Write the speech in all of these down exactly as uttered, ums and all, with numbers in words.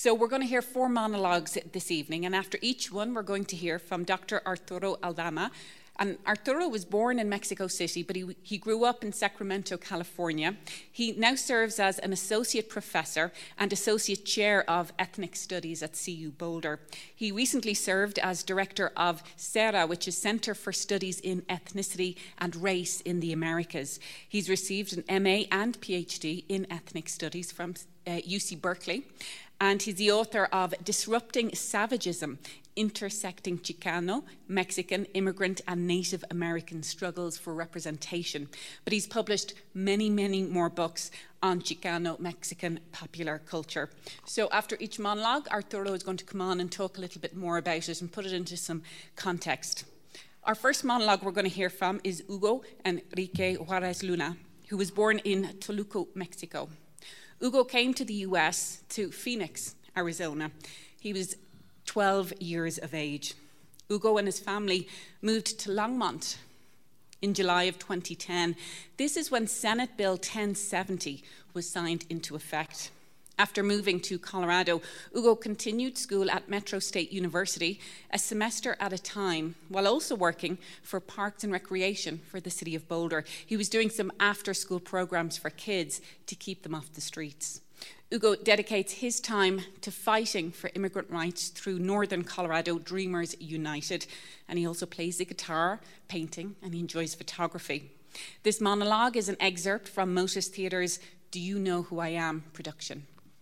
So we're going to hear four monologues this evening, and after each one, we're going to hear from Doctor Arturo Aldama. And Arturo was born in Mexico City, but he, he grew up in Sacramento, California. He now serves as an associate professor and associate chair of ethnic studies at C U Boulder. He recently served as director of CERA, which is Center for Studies in Ethnicity and Race in the Americas. He's received an M A and PhD in ethnic studies from uh, U C Berkeley. And he's the author of Disrupting Savagism, Intersecting Chicano, Mexican, Immigrant, and Native American Struggles for Representation. But he's published many, many more books on Chicano Mexican popular culture. So after each monologue, Arturo is going to come on and talk a little bit more about it and put it into some context. Our first monologue we're going to hear from is Hugo Enrique Juarez Luna, who was born in Toluca, Mexico. Hugo came to the U S, to Phoenix, Arizona. He was twelve years of age. Hugo and his family moved to Longmont in July of twenty ten. This is when Senate Bill ten seventy was signed into effect. After moving to Colorado, Hugo continued school at Metro State University a semester at a time, while also working for Parks and Recreation for the city of Boulder. He was doing some after-school programs for kids to keep them off the streets. Hugo dedicates his time to fighting for immigrant rights through Northern Colorado Dreamers United, and he also plays the guitar, painting, and he enjoys photography. This monologue is an excerpt from Motus Theatre's Do You Know Who I Am production.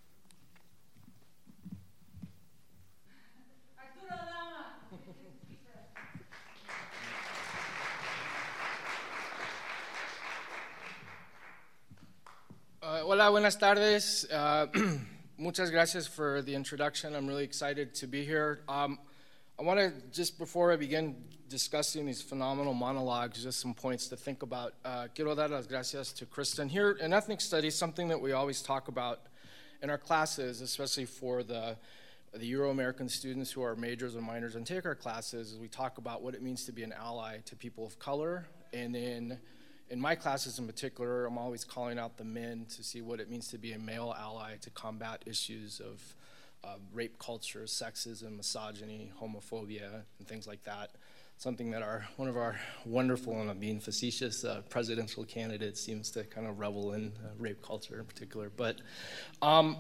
Uh, hola, buenas tardes. Uh, muchas gracias for the introduction. I'm really excited to be here. Um, I want to, just before I begin discussing these phenomenal monologues, just some points to think about. Uh, quiero dar las gracias to Kristen. Here in ethnic studies, something that we always talk about in our classes, especially for the, the Euro-American students who are majors and minors and take our classes, is we talk about what it means to be an ally to people of color. And then in my classes in particular, I'm always calling out the men to see what it means to be a male ally to combat issues of uh, rape culture, sexism, misogyny, homophobia, and things like that. Something that our one of our wonderful, and I'm being facetious, uh, presidential candidates seems to kind of revel in uh, rape culture in particular. But um,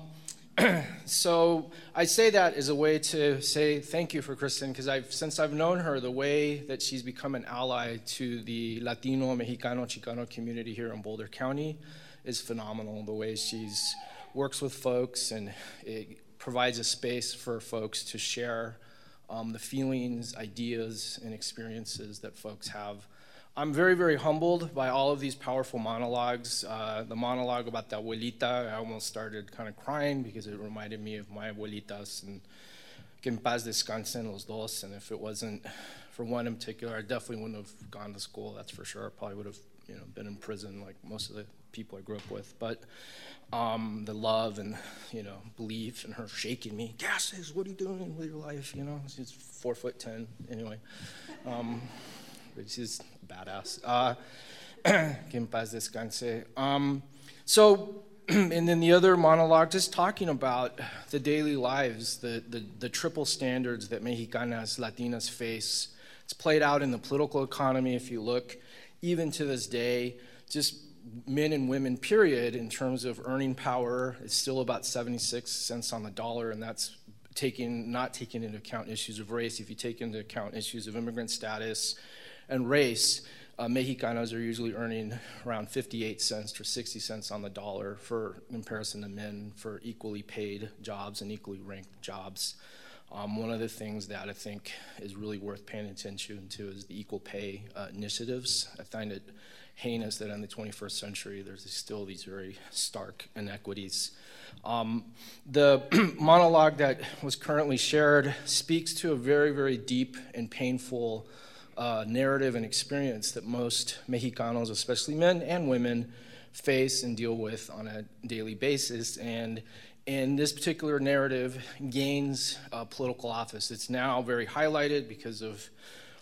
so I say that as a way to say thank you for Kristen, because I've since I've known her, the way that she's become an ally to the Latino, Mexicano, Chicano community here in Boulder County is phenomenal. The way she's works with folks and it provides a space for folks to share um, the feelings, ideas, and experiences that folks have. I'm very, very humbled by all of these powerful monologues. Uh, the monologue about the abuelita, I almost started kind of crying because it reminded me of my abuelitas, and que en paz descansen los dos. And if it wasn't for one in particular, I definitely wouldn't have gone to school, that's for sure. I probably would have, you know, been in prison like most of the people I grew up with. But um, the love and, you know, belief, and her shaking me, gases, what are you doing with your life? You know, she's four foot ten anyway. Um, but she's badass. Uh, que en paz descanse. Um, so, and then the other monologue, just talking about the daily lives, the, the, the triple standards that Mexicanas, Latinas face. It's played out in the political economy, if you look, even to this day, just men and women, period, in terms of earning power, it's still about seventy-six cents on the dollar, and that's taking, not taking into account issues of race. If you take into account issues of immigrant status and race, uh, Mexicanos are usually earning around fifty-eight cents or sixty cents on the dollar for in comparison to men for equally paid jobs and equally ranked jobs. Um, one of the things that I think is really worth paying attention to is the equal pay uh, initiatives. I find it heinous that in the twenty-first century there's still these very stark inequities. Um, the monologue that was currently shared speaks to a very, very deep and painful uh, narrative and experience that most Mexicanos, especially men and women, face and deal with on a daily basis. And And this particular narrative gains uh, political office. It's now very highlighted because of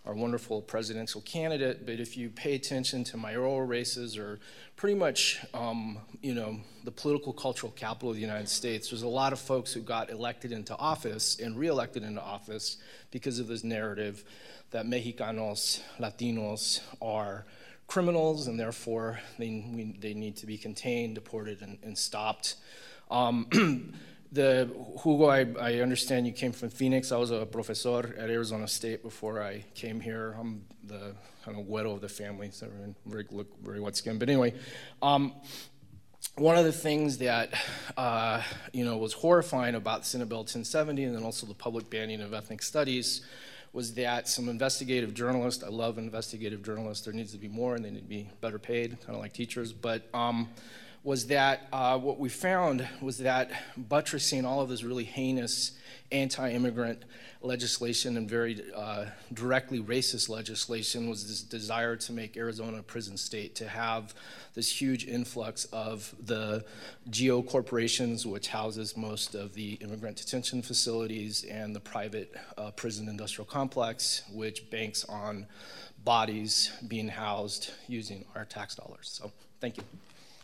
our wonderful presidential candidate, but if you pay attention to mayoral races or pretty much, um, you know, the political cultural capital of the United States, there's a lot of folks who got elected into office and reelected into office because of this narrative that Mexicanos, Latinos are criminals and therefore they, we, they need to be contained, deported, and, and stopped. Um, The Hugo, I, I understand you came from Phoenix. I was a professor at Arizona State before I came here. I'm the kind of güero of the family, so I very, look very white skinned. But anyway, um, one of the things that uh, you know was horrifying about Senate Bill ten seventy and then also the public banning of ethnic studies was that some investigative journalists, I love investigative journalists, there needs to be more and they need to be better paid, kind of like teachers, but um, was that uh, what we found was that buttressing all of this really heinous anti-immigrant legislation and very uh, directly racist legislation was this desire to make Arizona a prison state, to have this huge influx of the geo corporations, which houses most of the immigrant detention facilities, and the private uh, prison industrial complex, which banks on bodies being housed using our tax dollars. So thank you.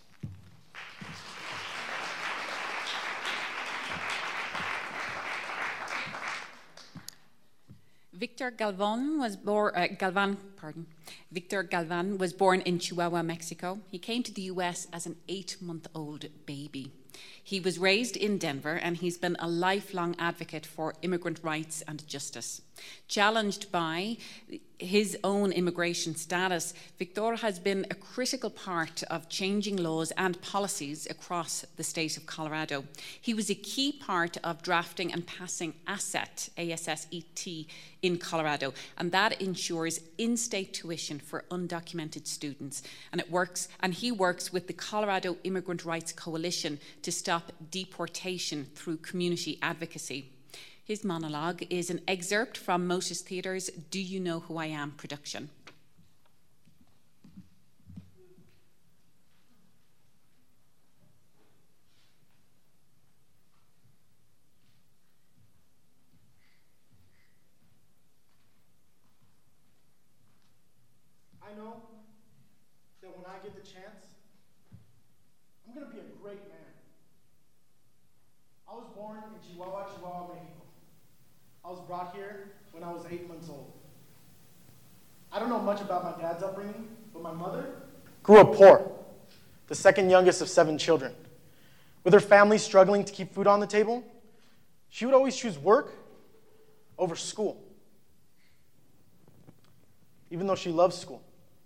Victor Galvan was born, uh, Galvan, pardon. Victor Galvan was born in Chihuahua, Mexico. He came to the U S as an eight-month-old baby. He was raised in Denver, and he's been a lifelong advocate for immigrant rights and justice. Challenged by his own immigration status, Victor has been a critical part of changing laws and policies across the state of Colorado. He was a key part of drafting and passing ASSET, A S S E T, in Colorado, and that ensures in-state tuition for undocumented students. And it works, and he works with the Colorado Immigrant Rights Coalition to stop deportation through community advocacy. His monologue is an excerpt from Motus Theatre's Do You Know Who I Am production. I know that when I get the chance, I'm going to be a great man. I was born in Chihuahua, Chihuahua, Mexico. I was brought here when I was eight months old. I don't know much about my dad's upbringing, but my mother grew up poor, the second youngest of seven children. With her family struggling to keep food on the table, she would always choose work over school, even though she loves school.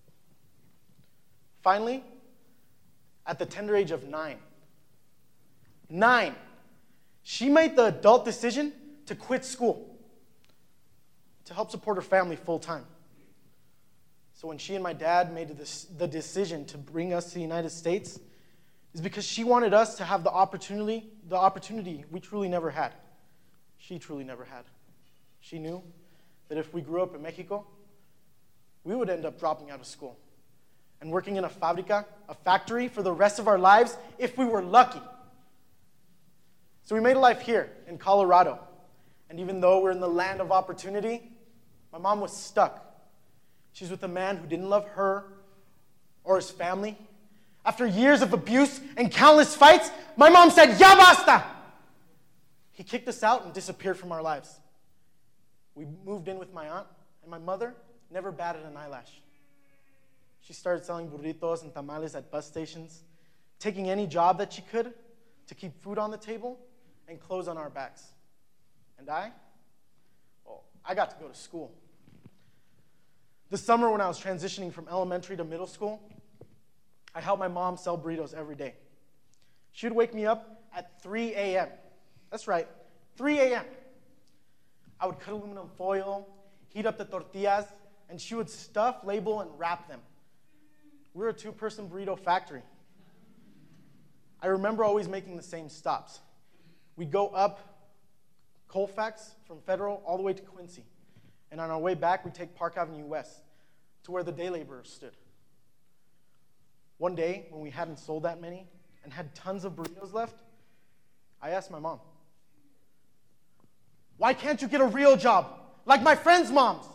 Finally, at the tender age of nine, nine, she made the adult decision to quit school to help support her family full time. So when she and my dad made the decision to bring us to the United States, is because she wanted us to have the opportunity, the opportunity we truly never had. She truly never had. She knew that if we grew up in Mexico, we would end up dropping out of school and working in a fabrica, a factory, for the rest of our lives if we were lucky. So we made a life here in Colorado. And even though we're in the land of opportunity, my mom was stuck. She's with a man who didn't love her or his family. After years of abuse and countless fights, my mom said, "Ya basta!" He kicked us out and disappeared from our lives. We moved in with my aunt, and my mother never batted an eyelash. She started selling burritos and tamales at bus stations, taking any job that she could to keep food on the table and clothes on our backs. And I? Well, I got to go to school. This summer when I was transitioning from elementary to middle school, I helped my mom sell burritos every day. She would wake me up at three a.m. That's right, three a.m. I would cut aluminum foil, heat up the tortillas, and she would stuff, label, and wrap them. We were a two-person burrito factory. I remember always making the same stops. We'd go up Colfax from Federal all the way to Quincy. And on our way back, we'd take Park Avenue West to where the day laborers stood. One day, when we hadn't sold that many and had tons of burritos left, I asked my mom, "Why can't you get a real job like my friends' moms?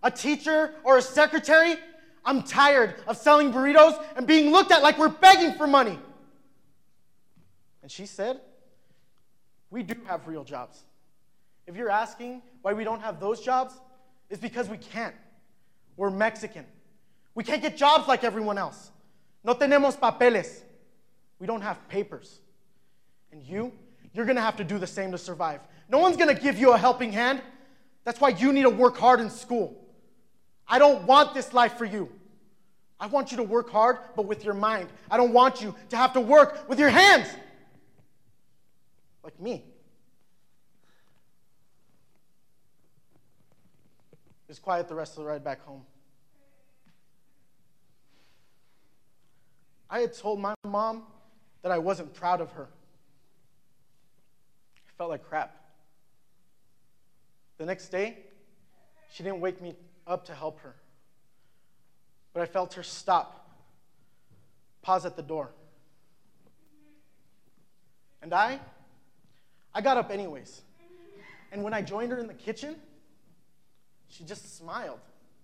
a teacher, or a secretary. I'm tired of selling burritos and being looked at like we're begging for money. And she said, we do have real jobs. If you're asking why we don't have those jobs, it's because we can't. We're Mexican. We can't get jobs like everyone else. No tenemos papeles. We don't have papers. And you, you're going to have to do the same to survive. No one's going to give you a helping hand. That's why you need to work hard in school. I don't want this life for you. I want you to work hard, but with your mind. I don't want you to have to work with your hands. Like me. It was quiet the rest of the ride back home. I had told my mom that I wasn't proud of her. I felt like crap. The next day, she didn't wake me up to help her. But I felt her stop, pause at the door. And I, I got up anyways. And when I joined her in the kitchen, she just smiled.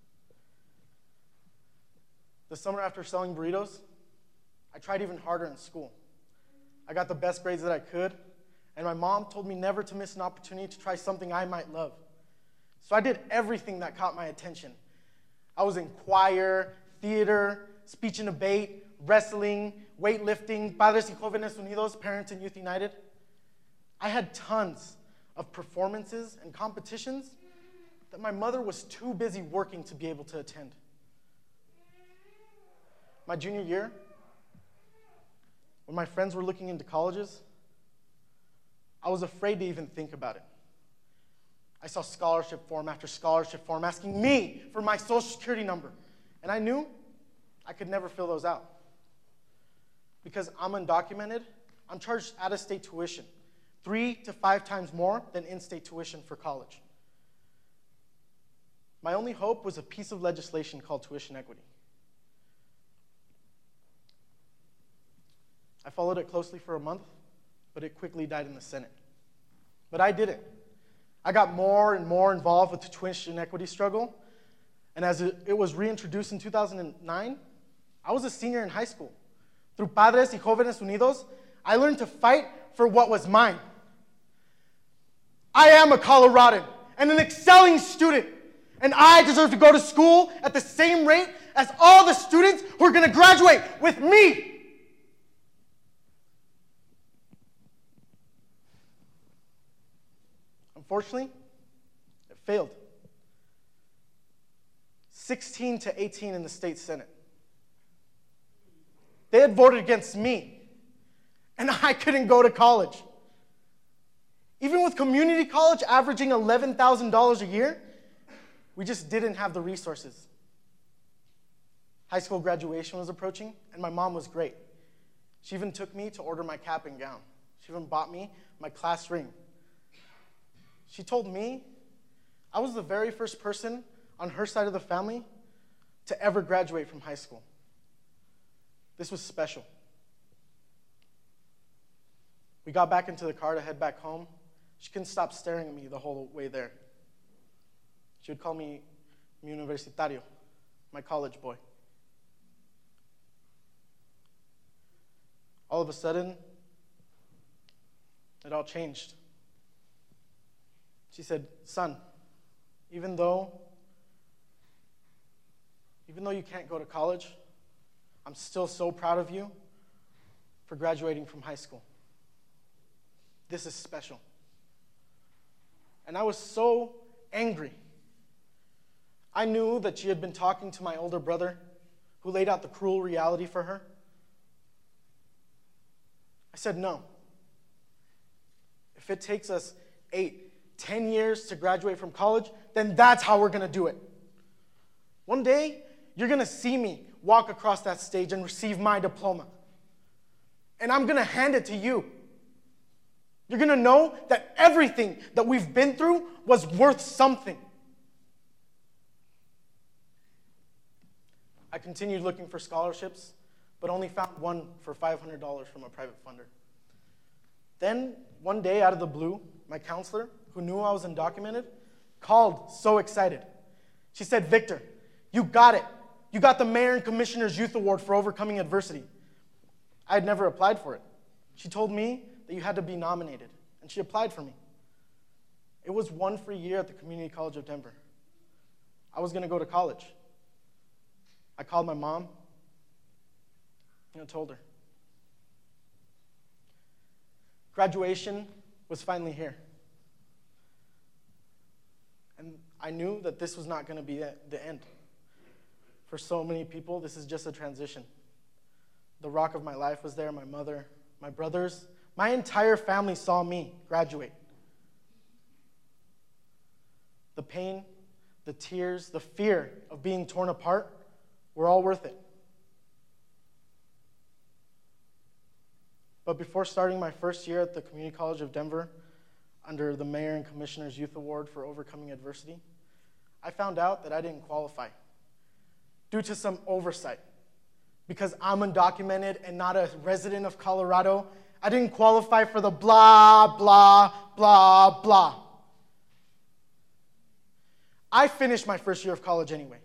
The summer after selling burritos, I tried even harder in school. I got the best grades that I could, and my mom told me never to miss an opportunity to try something I might love. So I did everything that caught my attention. I was in choir, theater, speech and debate, wrestling, weightlifting, Padres y Jóvenes Unidos, Parents and Youth United. I had tons of performances and competitions that my mother was too busy working to be able to attend. My junior year, when my friends were looking into colleges, I was afraid to even think about it. I saw scholarship form after scholarship form asking me for my social security number. And I knew I could never fill those out. Because I'm undocumented, I'm charged out-of-state tuition, three to five times more than in-state tuition for college. My only hope was a piece of legislation called tuition equity. I followed it closely for a month, but it quickly died in the Senate. But I did it. I got more and more involved with the tuition equity struggle, and as it, it was reintroduced in two thousand nine, I was a senior in high school. Through Padres y Jóvenes Unidos, I learned to fight for what was mine. I am a Coloradan and an excelling student, and I deserve to go to school at the same rate as all the students who are going to graduate with me. Unfortunately, it failed. sixteen to eighteen in the state Senate. They had voted against me, and I couldn't go to college. Even with community college averaging eleven thousand dollars a year, we just didn't have the resources. High school graduation was approaching, and my mom was great. She even took me to order my cap and gown. She even bought me my class ring. She told me I was the very first person on her side of the family to ever graduate from high school. This was special. We got back into the car to head back home. She couldn't stop staring at me the whole way there. She would call me mi universitario, my college boy. All of a sudden, it all changed. She said, son, even though, even though you can't go to college, I'm still so proud of you for graduating from high school. This is special. And I was so angry. I knew that she had been talking to my older brother, who laid out the cruel reality for her. I said, no. If it takes us eight, ten years to graduate from college, then that's how we're going to do it. One day, you're going to see me walk across that stage and receive my diploma. And I'm going to hand it to you. You're going to know that everything that we've been through was worth something. I continued looking for scholarships, but only found one for five hundred dollars from a private funder. Then, one day, out of the blue, my counselor, who knew I was undocumented, called so excited. She said, Victor, you got it. You got the Mayor and Commissioner's Youth Award for overcoming adversity. I had never applied for it. She told me that you had to be nominated, and she applied for me. It was one free year at the Community College of Denver. I was going to go to college. I called my mom and I told her. Graduation was finally here. And I knew that this was not going to be the end. For so many people, this is just a transition. The rock of my life was there, my mother, my brothers. My entire family saw me graduate. The pain, the tears, the fear of being torn apart were all worth it. But before starting my first year at the Community College of Denver, under the Mayor and Commissioner's Youth Award for overcoming adversity, I found out that I didn't qualify due to some oversight. Because I'm undocumented and not a resident of Colorado, I didn't qualify for the blah, blah, blah, blah. I finished my first year of college anyway.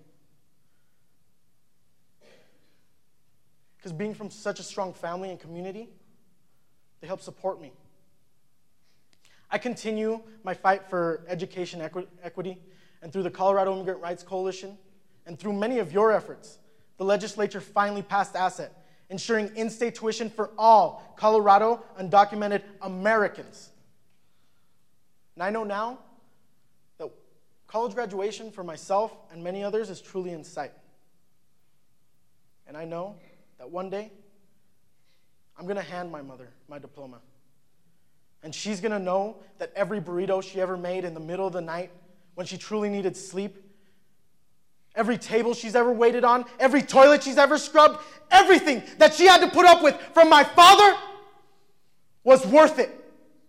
Because being from such a strong family and community, they help support me. I continue my fight for education equi- equity, and through the Colorado Immigrant Rights Coalition, and through many of your efforts, the legislature finally passed ASSET, ensuring in-state tuition for all Colorado undocumented Americans. And I know now that college graduation for myself and many others is truly in sight. And I know that one day, I'm going to hand my mother my diploma. And she's going to know that every burrito she ever made in the middle of the night when she truly needed sleep, every table she's ever waited on, every toilet she's ever scrubbed, everything that she had to put up with from my father was worth it.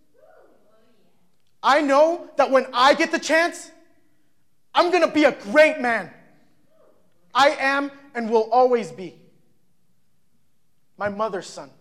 I know that when I get the chance, I'm going to be a great man. I am and will always be my mother's son.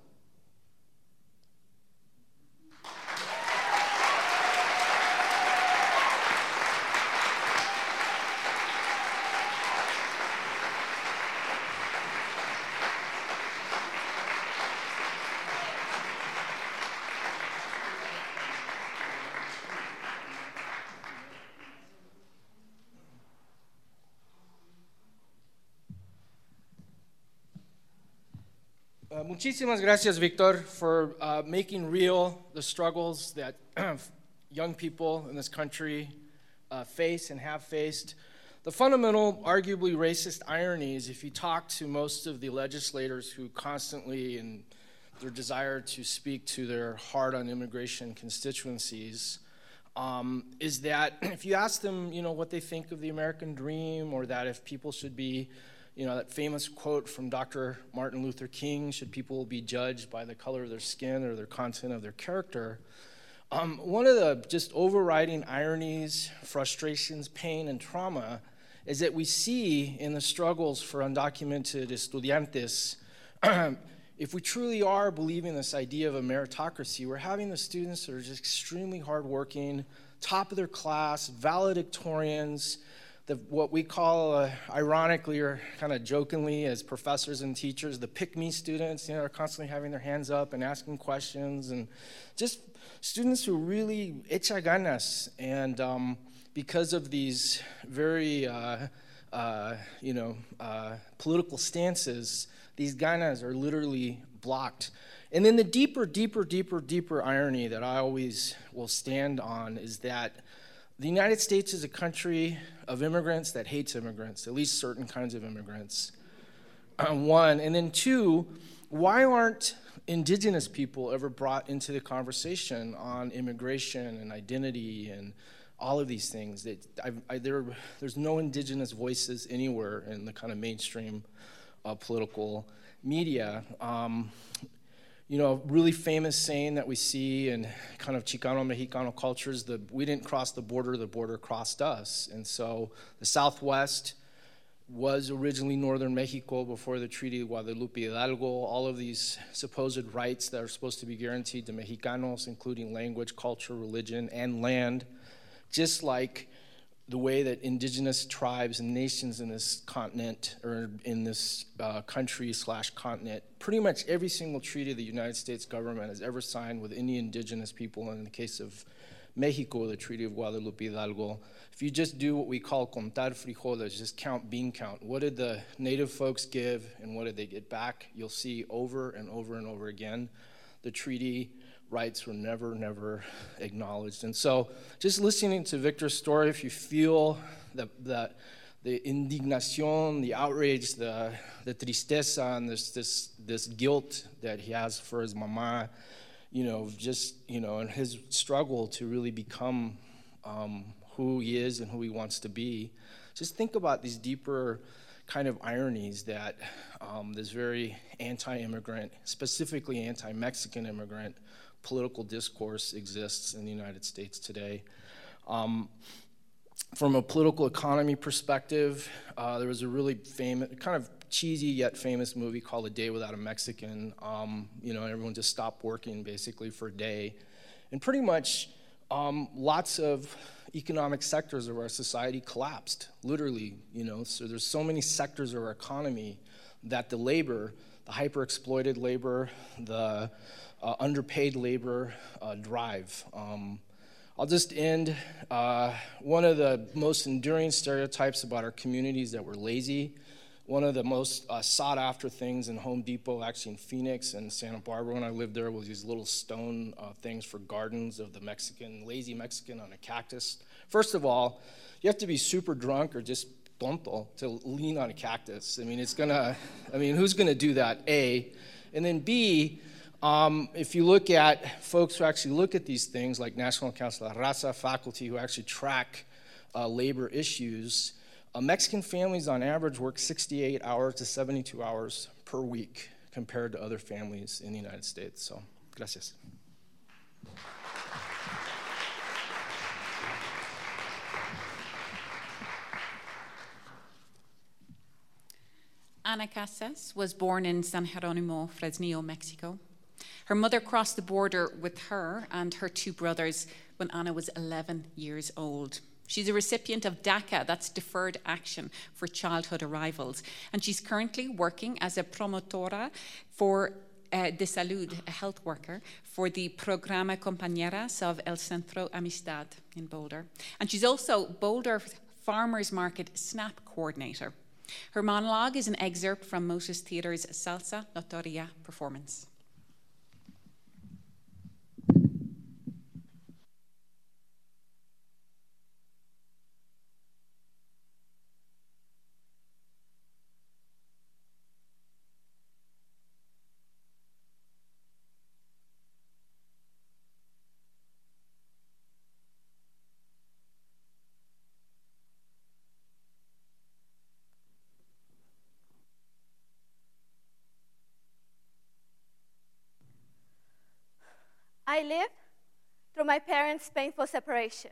Uh, muchísimas gracias, Victor, for uh, making real the struggles that young people in this country uh, face and have faced. The fundamental, arguably racist irony is if you talk to most of the legislators who constantly, in their desire to speak to their hard on immigration constituencies, um, is that if you ask them, you know, what they think of the American dream, or that if people should be, you know, that famous quote from Doctor Martin Luther King, should people be judged by the color of their skin or their content of their character? Um, one of the just overriding ironies, frustrations, pain, and trauma is that we see in the struggles for undocumented estudiantes, if we truly are believing this idea of a meritocracy, we're having the students that are just extremely hardworking, top of their class, valedictorians, the, what we call, uh, ironically or kind of jokingly as professors and teachers, the pick-me students, you know, are constantly having their hands up and asking questions, and just students who really echa ganas, and um, because of these very, uh, uh, you know, uh, political stances, these ganas are literally blocked. And then the deeper, deeper, deeper, deeper irony that I always will stand on is that the United States is a country of immigrants that hates immigrants, at least certain kinds of immigrants, um, one. And then two, why aren't indigenous people ever brought into the conversation on immigration and identity and all of these things? That I, I, there, there's no indigenous voices anywhere in the kind of mainstream uh, political media. Um, You know, really famous saying that we see in kind of Chicano, Mexicano cultures, the we didn't cross the border, the border crossed us. And so the Southwest was originally northern Mexico before the Treaty of Guadalupe Hidalgo. All of these supposed rights that are supposed to be guaranteed to Mexicanos, including language, culture, religion, and land, just like the way that indigenous tribes and nations in this continent, or in this uh, country slash continent, pretty much every single treaty the United States government has ever signed with any indigenous people, and in the case of Mexico, the Treaty of Guadalupe Hidalgo, if you just do what we call contar frijoles, just count bean count, what did the native folks give and what did they get back? You'll see over and over and over again, the treaty rights were never, never acknowledged. And so just listening to Victor's story, if you feel the, the, the indignación, the outrage, the, the tristeza, and this, this, this guilt that he has for his mama, you know, just, you know, and his struggle to really become um, who he is and who he wants to be, just think about these deeper kind of ironies that um, this very anti-immigrant, specifically anti-Mexican immigrant, political discourse exists in the United States today. Um, from a political economy perspective, uh, there was a really famous, kind of cheesy yet famous movie called A Day Without a Mexican. Um, you know, everyone just stopped working basically for a day. And pretty much um, lots of economic sectors of our society collapsed, literally, you know. So there's so many sectors of our economy that the labor, the hyper-exploited labor, the Uh, underpaid labor uh, drive. Um, I'll just end. Uh, one of the most enduring stereotypes about our communities that we're lazy. One of the most uh, sought after things in Home Depot, actually in Phoenix and Santa Barbara when I lived there, was these little stone uh, things for gardens of the Mexican, lazy Mexican on a cactus. First of all, you have to be super drunk or just tonto to lean on a cactus. I mean, it's gonna, I mean, who's gonna do that, A? And then B, Um, if you look at folks who actually look at these things, like National Council of La Raza, faculty who actually track uh, labor issues, uh, Mexican families on average work sixty-eight hours to seventy-two hours per week compared to other families in the United States. So, gracias. Ana Casas was born in San Jerónimo, Fresnillo, Mexico. Her mother crossed the border with her and her two brothers when Ana was eleven years old. She's a recipient of DACA, that's Deferred Action for Childhood Arrivals, and she's currently working as a promotora for uh, de Salud, a health worker, for the Programa Compañeras of El Centro Amistad in Boulder. And she's also Boulder Farmers Market SNAP coordinator. Her monologue is an excerpt from Motus Theatre's Salsa Notoria performance. I lived through my parents' painful separation.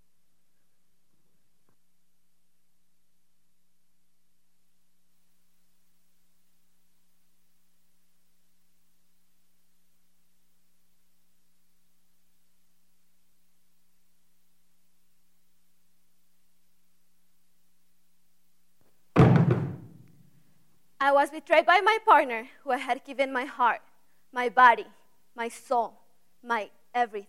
I was betrayed by my partner, who I had given my heart, my body, my soul, my everything.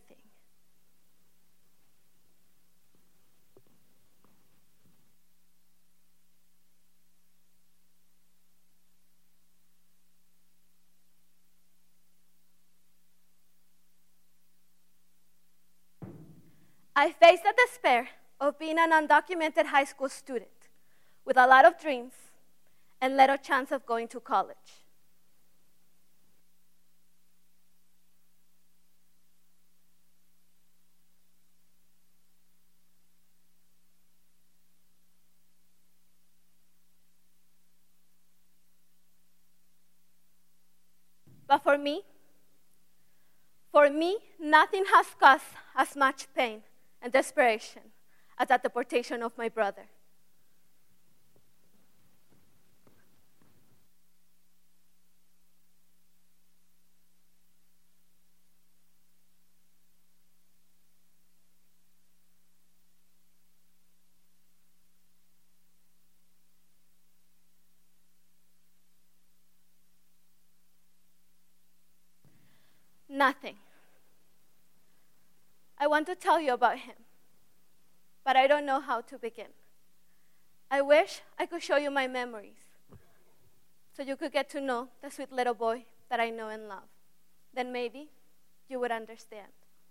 I faced the despair of being an undocumented high school student with a lot of dreams and little chance of going to college. But for me, for me, nothing has caused as much pain and desperation as the deportation of my brother. nothing. I want to tell you about him, but I don't know how to begin. I wish I could show you my memories so you could get to know the sweet little boy that I know and love. Then maybe you would understand.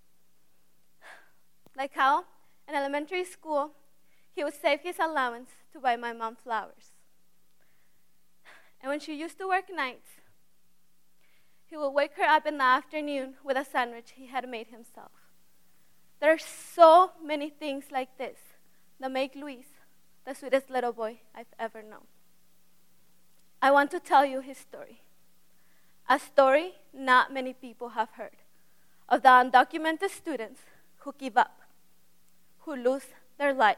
Like how in elementary school, he would save his allowance to buy my mom flowers. And when she used to work nights, he would wake her up in the afternoon with a sandwich he had made himself. There are so many things like this that make Luis the sweetest little boy I've ever known. I want to tell you his story. A story not many people have heard of the undocumented students who give up, who lose their life.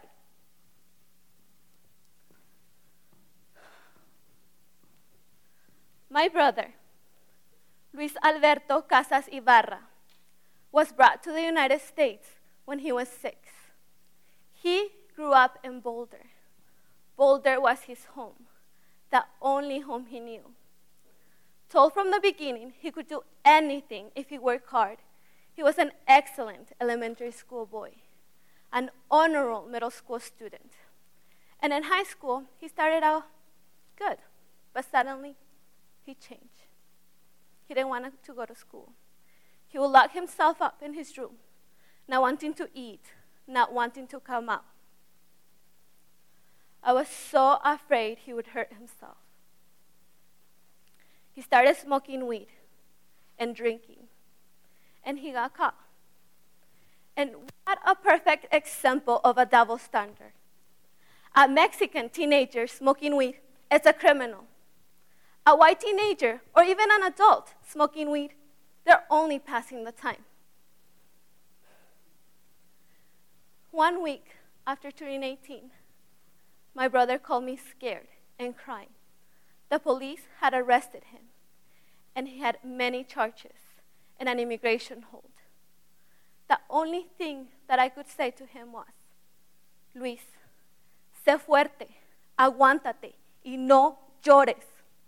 My brother, Luis Alberto Casas Ibarra, was brought to the United States when he was six. He grew up in Boulder. Boulder was his home, the only home he knew. Told from the beginning he could do anything if he worked hard, he was an excellent elementary school boy, an honor roll middle school student. And in high school, he started out good, but suddenly he changed. He didn't want to go to school. He would lock himself up in his room, not wanting to eat, not wanting to come out. I was so afraid he would hurt himself. He started smoking weed and drinking, and he got caught. And what a perfect example of a double standard. A Mexican teenager smoking weed is a criminal. A white teenager, or even an adult smoking weed, they're only passing the time. One week after turning eighteen, my brother called me scared and crying. The police had arrested him, and he had many charges and an immigration hold. The only thing that I could say to him was, Luis, sé fuerte, aguántate, y no llores.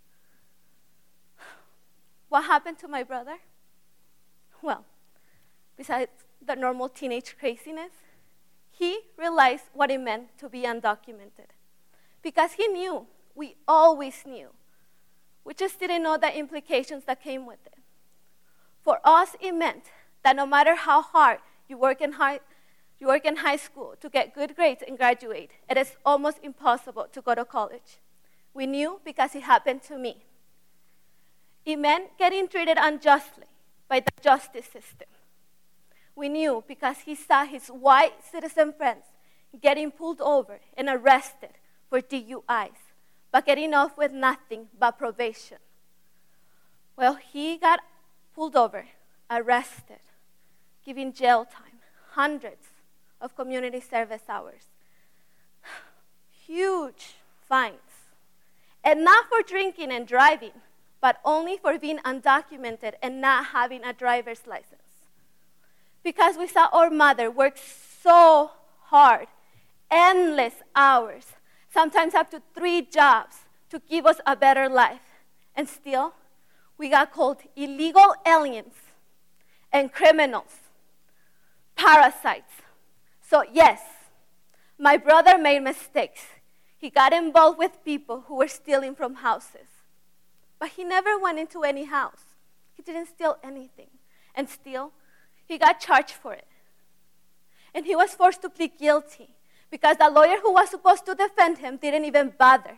What happened to my brother? Well, besides the normal teenage craziness, he realized what it meant to be undocumented. Because he knew, we always knew. We just didn't know the implications that came with it. For us, it meant that no matter how hard you work in high, you work in high school to get good grades and graduate, it is almost impossible to go to college. We knew because it happened to me. It meant getting treated unjustly by the justice system. We knew because he saw his white citizen friends getting pulled over and arrested for D U Is, but getting off with nothing but probation. Well, he got pulled over, arrested, given jail time, hundreds of community service hours, huge fines, and not for drinking and driving, but only for being undocumented and not having a driver's license. Because we saw our mother work so hard, endless hours, sometimes up to three jobs to give us a better life. And still, we got called illegal aliens and criminals, parasites. So yes, my brother made mistakes. He got involved with people who were stealing from houses. But he never went into any house. He didn't steal anything. And still, he got charged for it. And he was forced to plead guilty because the lawyer who was supposed to defend him didn't even bother.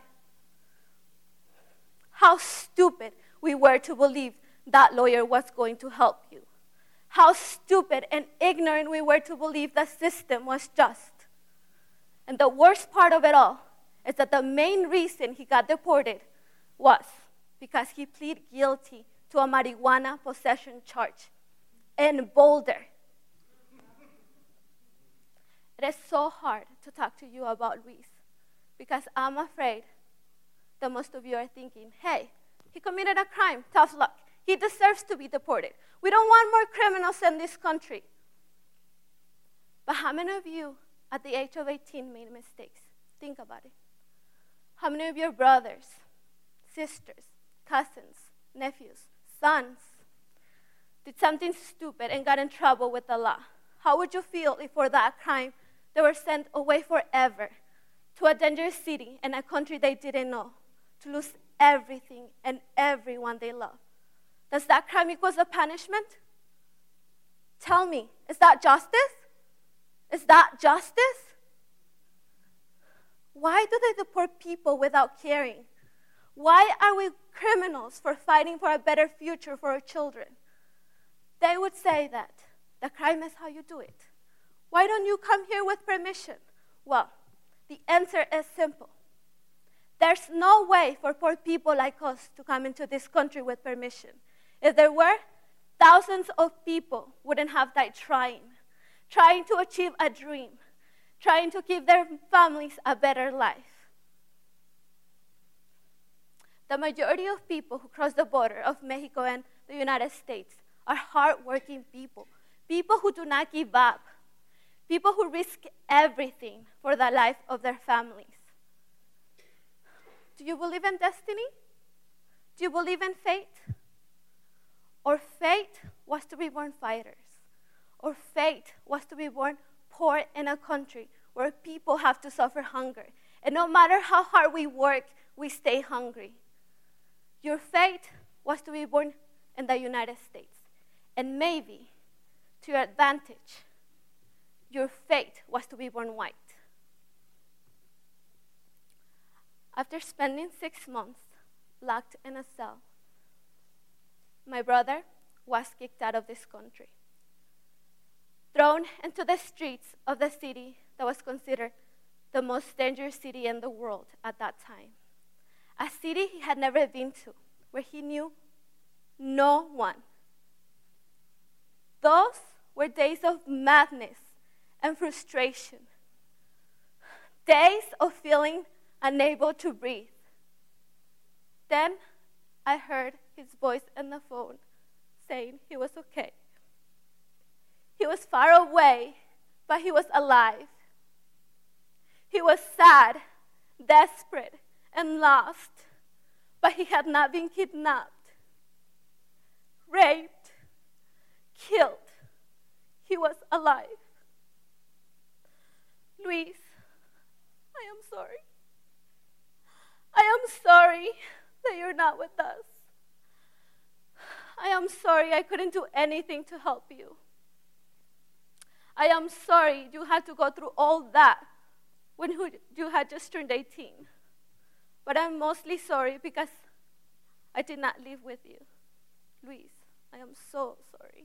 How stupid we were to believe that lawyer was going to help you. How stupid and ignorant we were to believe the system was just. And the worst part of it all is that the main reason he got deported was because he pleaded guilty to a marijuana possession charge in Boulder. It is so hard to talk to you about Luis because I'm afraid that most of you are thinking, hey, he committed a crime, tough luck. He deserves to be deported. We don't want more criminals in this country. But how many of you at the age of eighteen made mistakes? Think about it. How many of your brothers, sisters, cousins, nephews, sons did something stupid and got in trouble with the law, how would you feel if for that crime they were sent away forever to a dangerous city in a country they didn't know, to lose everything and everyone they love? Does that crime equal a punishment? Tell me, is that justice? Is that justice? Why do they deport people without caring? Why are we criminals for fighting for a better future for our children? They would say that the crime is how you do it. Why don't you come here with permission? Well, the answer is simple. There's no way for poor people like us to come into this country with permission. If there were, thousands of people wouldn't have died trying, trying to achieve a dream, trying to give their families a better life. The majority of people who cross the border of Mexico and the United States are hardworking people, people who do not give up, people who risk everything for the life of their families. Do you believe in destiny? Do you believe in fate? Or fate was to be born fighters? Or fate was to be born poor in a country where people have to suffer hunger, and no matter how hard we work, we stay hungry? Your fate was to be born in the United States, and maybe, to your advantage, your fate was to be born white. After spending six months locked in a cell, my brother was kicked out of this country, thrown into the streets of the city that was considered the most dangerous city in the world at that time, a city he had never been to, where he knew no one. Those were days of madness and frustration, days of feeling unable to breathe. Then I heard his voice in the phone saying he was okay. He was far away, but he was alive. He was sad, desperate, and lost, but he had not been kidnapped, raped, killed. He was alive. Luis, I am sorry. I am sorry that you're not with us. I am sorry I couldn't do anything to help you. I am sorry you had to go through all that when you had just turned eighteen. But I'm mostly sorry because I did not live with you. Luis, I am so sorry.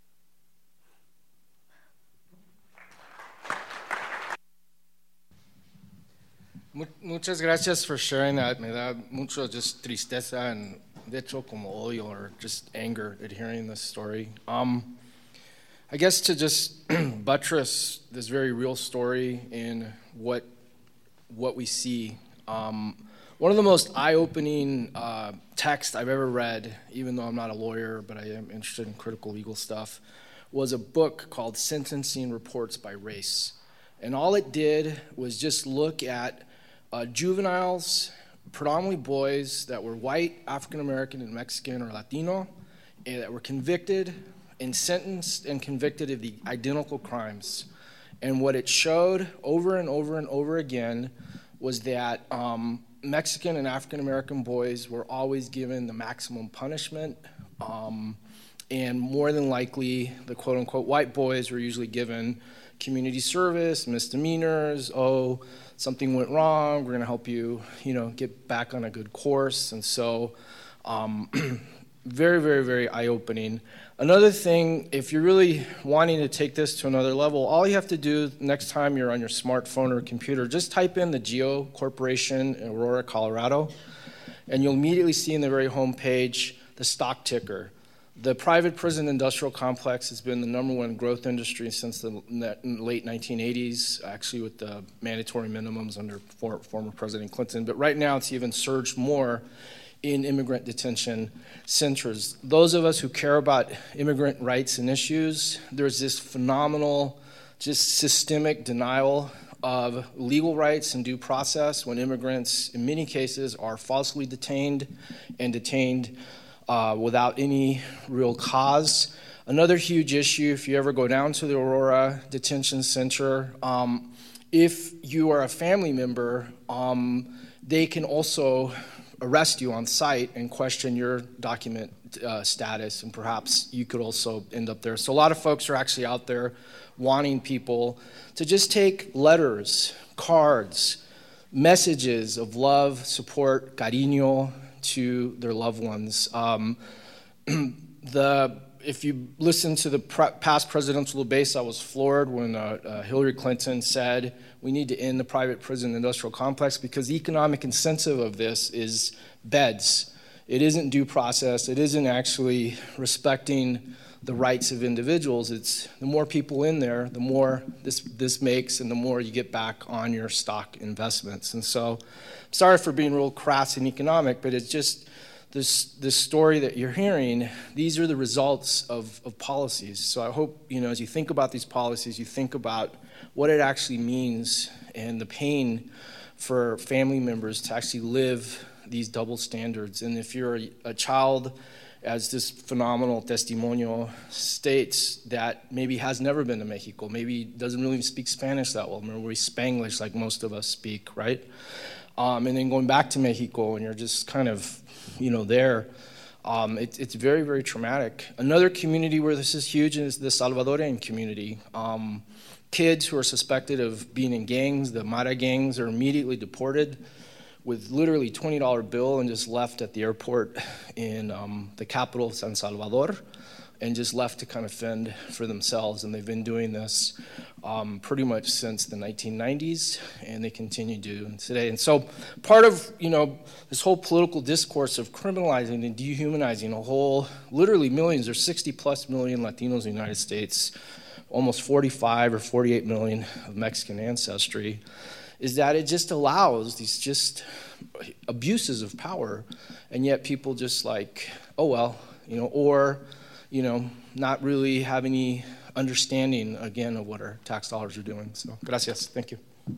Muchas gracias for sharing that. Me da mucho just tristeza and de hecho como odio or just anger at hearing this story. Um, I guess to just buttress this very real story in what what we see. Um, one of the most eye-opening uh, texts I've ever read, even though I'm not a lawyer, but I am interested in critical legal stuff, was a book called Sentencing Reports by Race. And all it did was just look at uh, juveniles, predominantly boys that were white, African-American, and Mexican or Latino, and that were convicted and sentenced and convicted of the identical crimes. And what it showed over and over and over again was that um, Mexican and African-American boys were always given the maximum punishment, um, and more than likely, the quote-unquote white boys were usually given community service, misdemeanors, oh, something went wrong, we're going to help you, you know, get back on a good course. And so um, very, very, very eye-opening. Another thing, if you're really wanting to take this to another level, all you have to do next time you're on your smartphone or computer, just type in the Geo Corporation in Aurora, Colorado, and you'll immediately see in the very home page the stock ticker. The private prison industrial complex has been the number one growth industry since the late nineteen eighties, actually with the mandatory minimums under former President Clinton. But right now it's even surged more in immigrant detention centers. Those of us who care about immigrant rights and issues, there's this phenomenal, just systemic denial of legal rights and due process when immigrants, in many cases, are falsely detained and detained uh, without any real cause. Another huge issue, if you ever go down to the Aurora Detention Center, um, if you are a family member, um, they can also arrest you on site and question your document uh, status, and perhaps you could also end up there. So a lot of folks are actually out there wanting people to just take letters, cards, messages of love, support, cariño to their loved ones. Um, the If you listen to the pre- past presidential debates, I was floored when uh, uh, Hillary Clinton said we need to end the private prison industrial complex, because the economic incentive of this is beds. It isn't due process. It isn't actually respecting the rights of individuals. It's the more people in there, the more this this makes, and the more you get back on your stock investments. And so, sorry for being real crass and economic, but it's just this this story that you're hearing. These are the results of, of policies. So I hope, you know, as you think about these policies, you think about what it actually means and the pain for family members to actually live these double standards. And if you're a, a child, as this phenomenal testimonio states, that maybe has never been to Mexico, maybe doesn't really speak Spanish that well, maybe Spanglish like most of us speak, right? Um, and then going back to Mexico and you're just kind of, you know, there, um, it, it's very, very traumatic. Another community where this is huge is the Salvadoran community. Um, kids who are suspected of being in gangs, the Mara gangs, are immediately deported with literally twenty dollar bill and just left at the airport in um, the capital of San Salvador, and just left to kind of fend for themselves. And they've been doing this um, pretty much since the nineteen nineties, and they continue to do today. And so part of, you know, this whole political discourse of criminalizing and dehumanizing a whole, literally millions, there's sixty plus million Latinos in the United States, almost forty-five or forty-eight million of Mexican ancestry, is that it just allows these just abuses of power, and yet people just like, oh well, you know, or, you know, not really have any understanding, again, of what our tax dollars are doing. So, gracias. Thank you.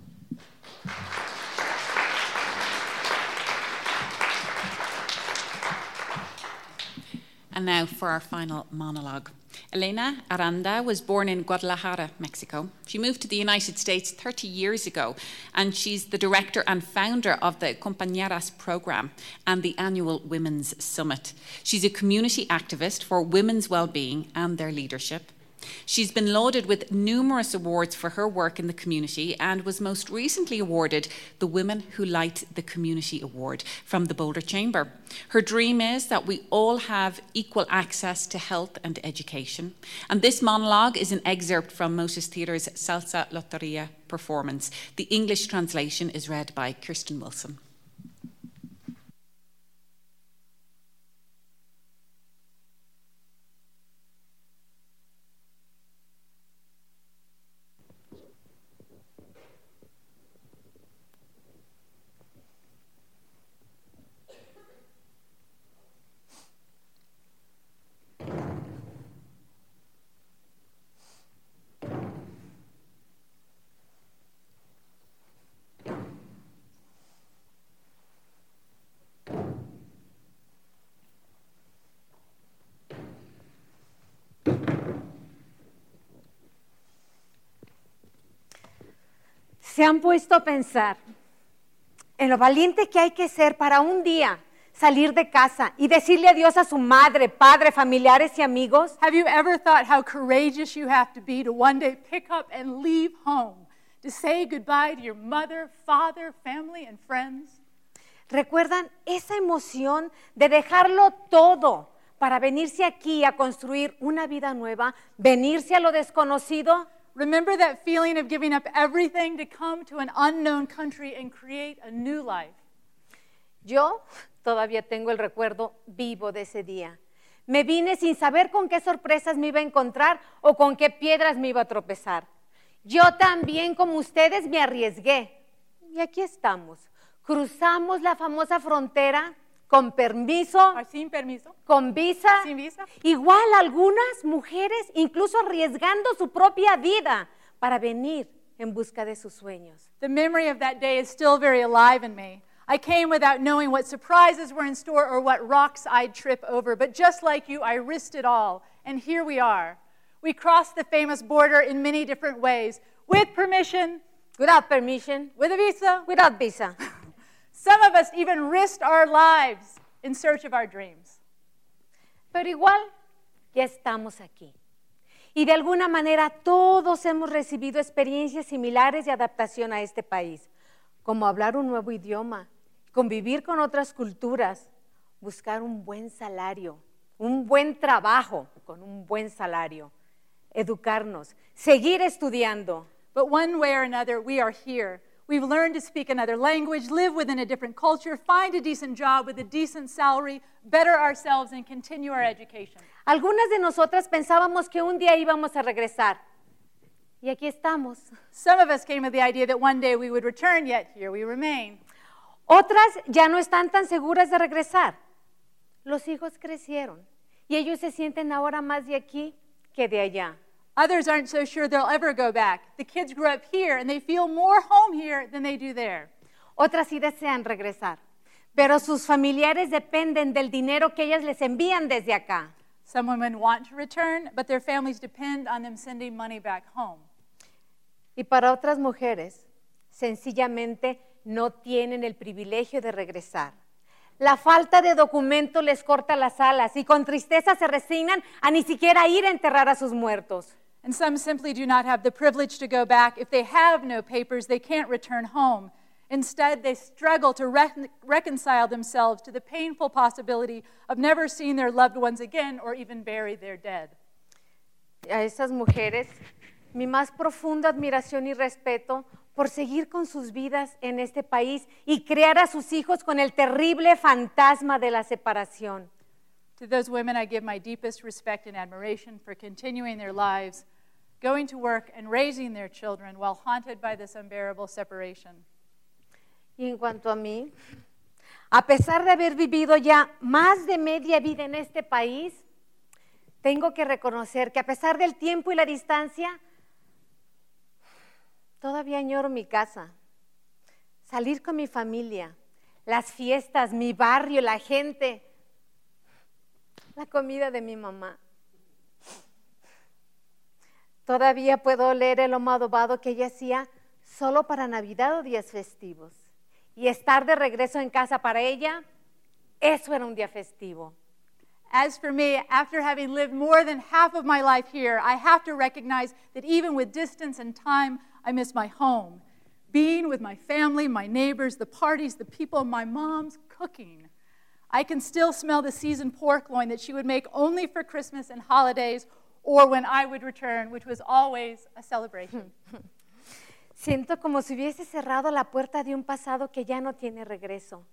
And now for our final monologue. Elena Aranda was born in Guadalajara, Mexico. She moved to the United States thirty years ago, and she's the director and founder of the Compañeras program and the annual Women's Summit. She's a community activist for women's well-being and their leadership. She's been lauded with numerous awards for her work in the community, and was most recently awarded the Women Who Light the Community Award from the Boulder Chamber. Her dream is that we all have equal access to health and education. And this monologue is an excerpt from Motus Theatre's Salsa Loteria performance. The English translation is read by Kirsten Wilson. ¿Se han puesto a pensar en lo valiente que hay que ser para un día salir de casa y decirle adiós a su madre, padre, familiares y amigos? Have you ever thought how courageous you have to be to one day pick up and leave home, to say goodbye to your mother, father, family, and friends? ¿Recuerdan esa emoción de dejarlo todo para venirse aquí a construir una vida nueva, venirse a lo desconocido? Remember that feeling of giving up everything to come to an unknown country and create a new life? Yo todavía tengo el recuerdo vivo de ese día. Me vine sin saber con qué sorpresas me iba a encontrar o con qué piedras me iba a tropezar. Yo también, como ustedes, me arriesgué. Y aquí estamos. Cruzamos la famosa frontera con permiso, sin permiso, con visa, sin visa. Igual algunas mujeres incluso arriesgando su propia vida para venir en busca de sus sueños. The memory of that day is still very alive in me. I came without knowing what surprises were in store or what rocks I'd trip over, but just like you, I risked it all, and here we are. We crossed the famous border in many different ways, with permission, Without permission, with a visa. without visa. Some of us even risked our lives in search of our dreams. Pero igual, ya estamos aquí. Y de alguna manera todos hemos recibido experiencias similares de adaptación a este país, como hablar un nuevo idioma, convivir con otras culturas, buscar un buen salario, un buen trabajo con un buen salario, educarnos, seguir estudiando. But one way or another, we are here. We've learned to speak another language, live within a different culture, find a decent job with a decent salary, better ourselves, and continue our education. Algunas de nosotras pensábamos que un día íbamos a regresar. Y aquí estamos. Some of us came with the idea that one day we would return, yet here we remain. Otras ya no están tan seguras de regresar. Los hijos crecieron y ellos se sienten ahora más de aquí que de allá. Others aren't so sure they'll ever go back. The kids grew up here and they feel more home here than they do there. Otras sí desean regresar, pero sus familiares dependen del dinero que ellas les envían desde acá. Some women want to return, but their families depend on them sending money back home. Y para otras mujeres, sencillamente no tienen el privilegio de regresar. La falta de documento les corta las alas y con tristeza se resignan a ni siquiera ir a enterrar a sus muertos. And some simply do not have the privilege to go back. If they have no papers, they can't return home. Instead, they struggle to re- reconcile themselves to the painful possibility of never seeing their loved ones again or even bury their dead. A esas mujeres, mi más profunda admiración y respeto por seguir con sus vidas en este país y criar a sus hijos con el terrible fantasma de la separación. To those women, I give my deepest respect and admiration for continuing their lives, going to work and raising their children while haunted by this unbearable separation. Y en cuanto a mí, a pesar de haber vivido ya más de media vida en este país, tengo que reconocer que a pesar del tiempo y la distancia, todavía añoro mi casa, salir con mi familia, las fiestas, mi barrio, la gente, la comida de mi mamá. Todavía puedo oler el lomo adobado que ella hacía solo para Navidad o días festivos. Y estar de regreso en casa para ella, eso era un día festivo. As for me, after having lived more than half of my life here, I have to recognize that even with distance and time, I miss my home. Being with my family, my neighbors, the parties, the people, my mom's cooking. I can still smell the seasoned pork loin that she would make only for Christmas and holidays or when I would return, which was always a celebration. Siento como si hubiese cerrado la puerta de un pasado que ya no tiene regreso.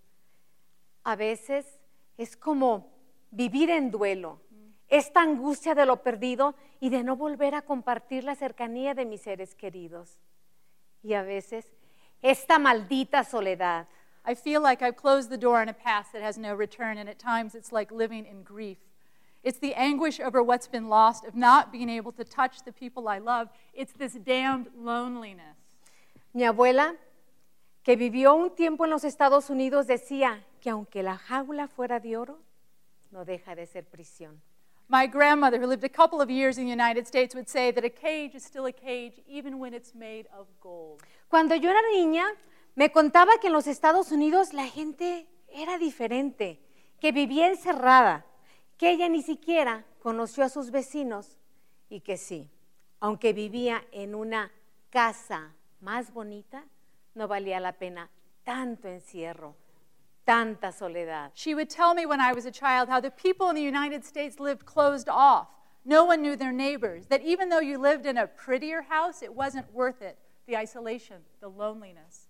A veces es como vivir en duelo, esta angustia de lo perdido y de no volver a compartir la cercanía de mis seres queridos. Y a veces esta maldita soledad. I feel like I've closed the door on a past that has no return, and at times it's like living in grief. It's the anguish over what's been lost, of not being able to touch the people I love. It's this damned loneliness. Mi abuela, que vivió un tiempo en los Estados Unidos, decía que aunque la jaula fuera de oro, no deja de ser prisión. My grandmother, who lived a couple of years in the United States, would say that a cage is still a cage even when it's made of gold. Cuando yo era niña, me contaba que en los Estados Unidos la gente era diferente, que vivía encerrada, que ella ni siquiera conoció a sus vecinos y que sí, aunque vivía en una casa más bonita, no valía la pena tanto encierro, tanta soledad. She would tell me when I was a child how the people in the United States lived closed off. No one knew their neighbors, that even though you lived in a prettier house, it wasn't worth it, the isolation, the loneliness.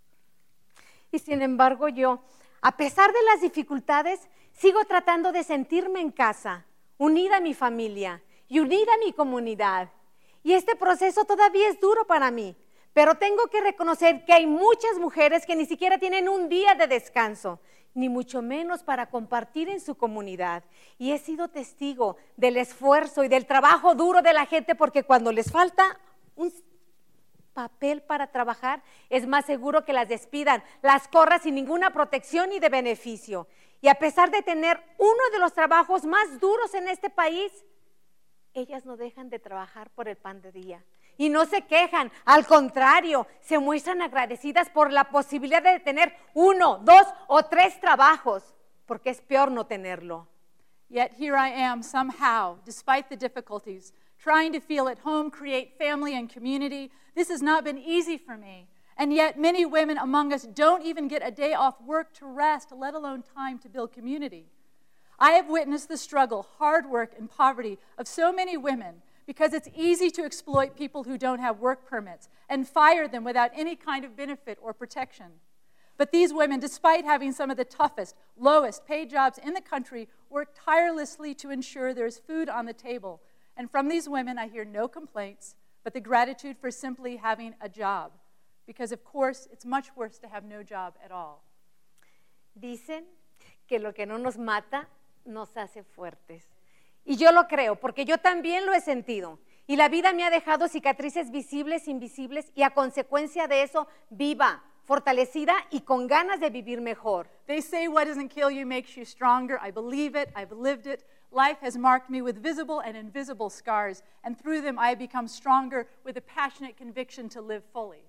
Y sin embargo yo, a pesar de las dificultades, sigo tratando de sentirme en casa, unida a mi familia y unida a mi comunidad. Y este proceso todavía es duro para mí. Pero tengo que reconocer que hay muchas mujeres que ni siquiera tienen un día de descanso, ni mucho menos para compartir en su comunidad. Y he sido testigo del esfuerzo y del trabajo duro de la gente, porque cuando les falta un papel para trabajar, es más seguro que las despidan, las corran sin ninguna protección ni de beneficio. Y a pesar de tener uno de los trabajos más duros en este país, ellas no dejan de trabajar por el pan de día. Y no se quejan, al contrario, se muestran agradecidas por la posibilidad de tener uno, dos o tres trabajos, porque es peor no tenerlo. Yet here I am somehow, despite the difficulties, trying to feel at home, create family and community. This has not been easy for me. And yet many women among us don't even get a day off work to rest, let alone time to build community. I have witnessed the struggle, hard work, and poverty of so many women because it's easy to exploit people who don't have work permits and fire them without any kind of benefit or protection. But these women, despite having some of the toughest, lowest paid jobs in the country, work tirelessly to ensure there's food on the table. And from these women, I hear no complaints, but the gratitude for simply having a job. Because, of course, it's much worse to have no job at all. Dicen que lo que no nos mata nos hace fuertes. Y yo lo creo, porque yo también lo he sentido. Y la vida me ha dejado cicatrices visibles, invisibles, y a consecuencia de eso, viva, fortalecida y con ganas de vivir mejor. They say what doesn't kill you makes you stronger. I believe it. I've lived it. Life has marked me with visible and invisible scars, and through them I have become stronger with a passionate conviction to live fully.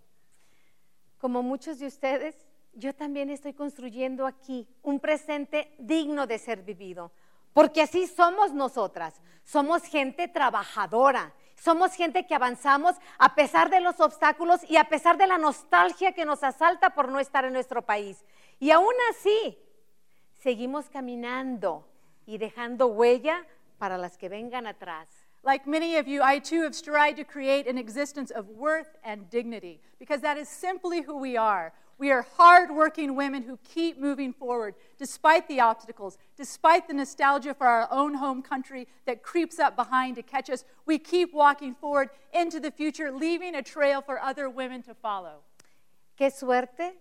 Como muchos de ustedes, yo también estoy construyendo aquí un presente digno de ser vivido, porque así somos nosotras. Somos gente trabajadora. Somos gente que avanzamos a pesar de los obstáculos y a pesar de la nostalgia que nos asalta por no estar en nuestro país. Y aún así, seguimos caminando y dejando huella para las que vengan atrás. Like many of you, I too have tried to create an existence of worth and dignity, because that is simply who we are. We are hard-working women who keep moving forward, despite the obstacles, despite the nostalgia for our own home country that creeps up behind to catch us. We keep walking forward into the future, leaving a trail for other women to follow. Qué suerte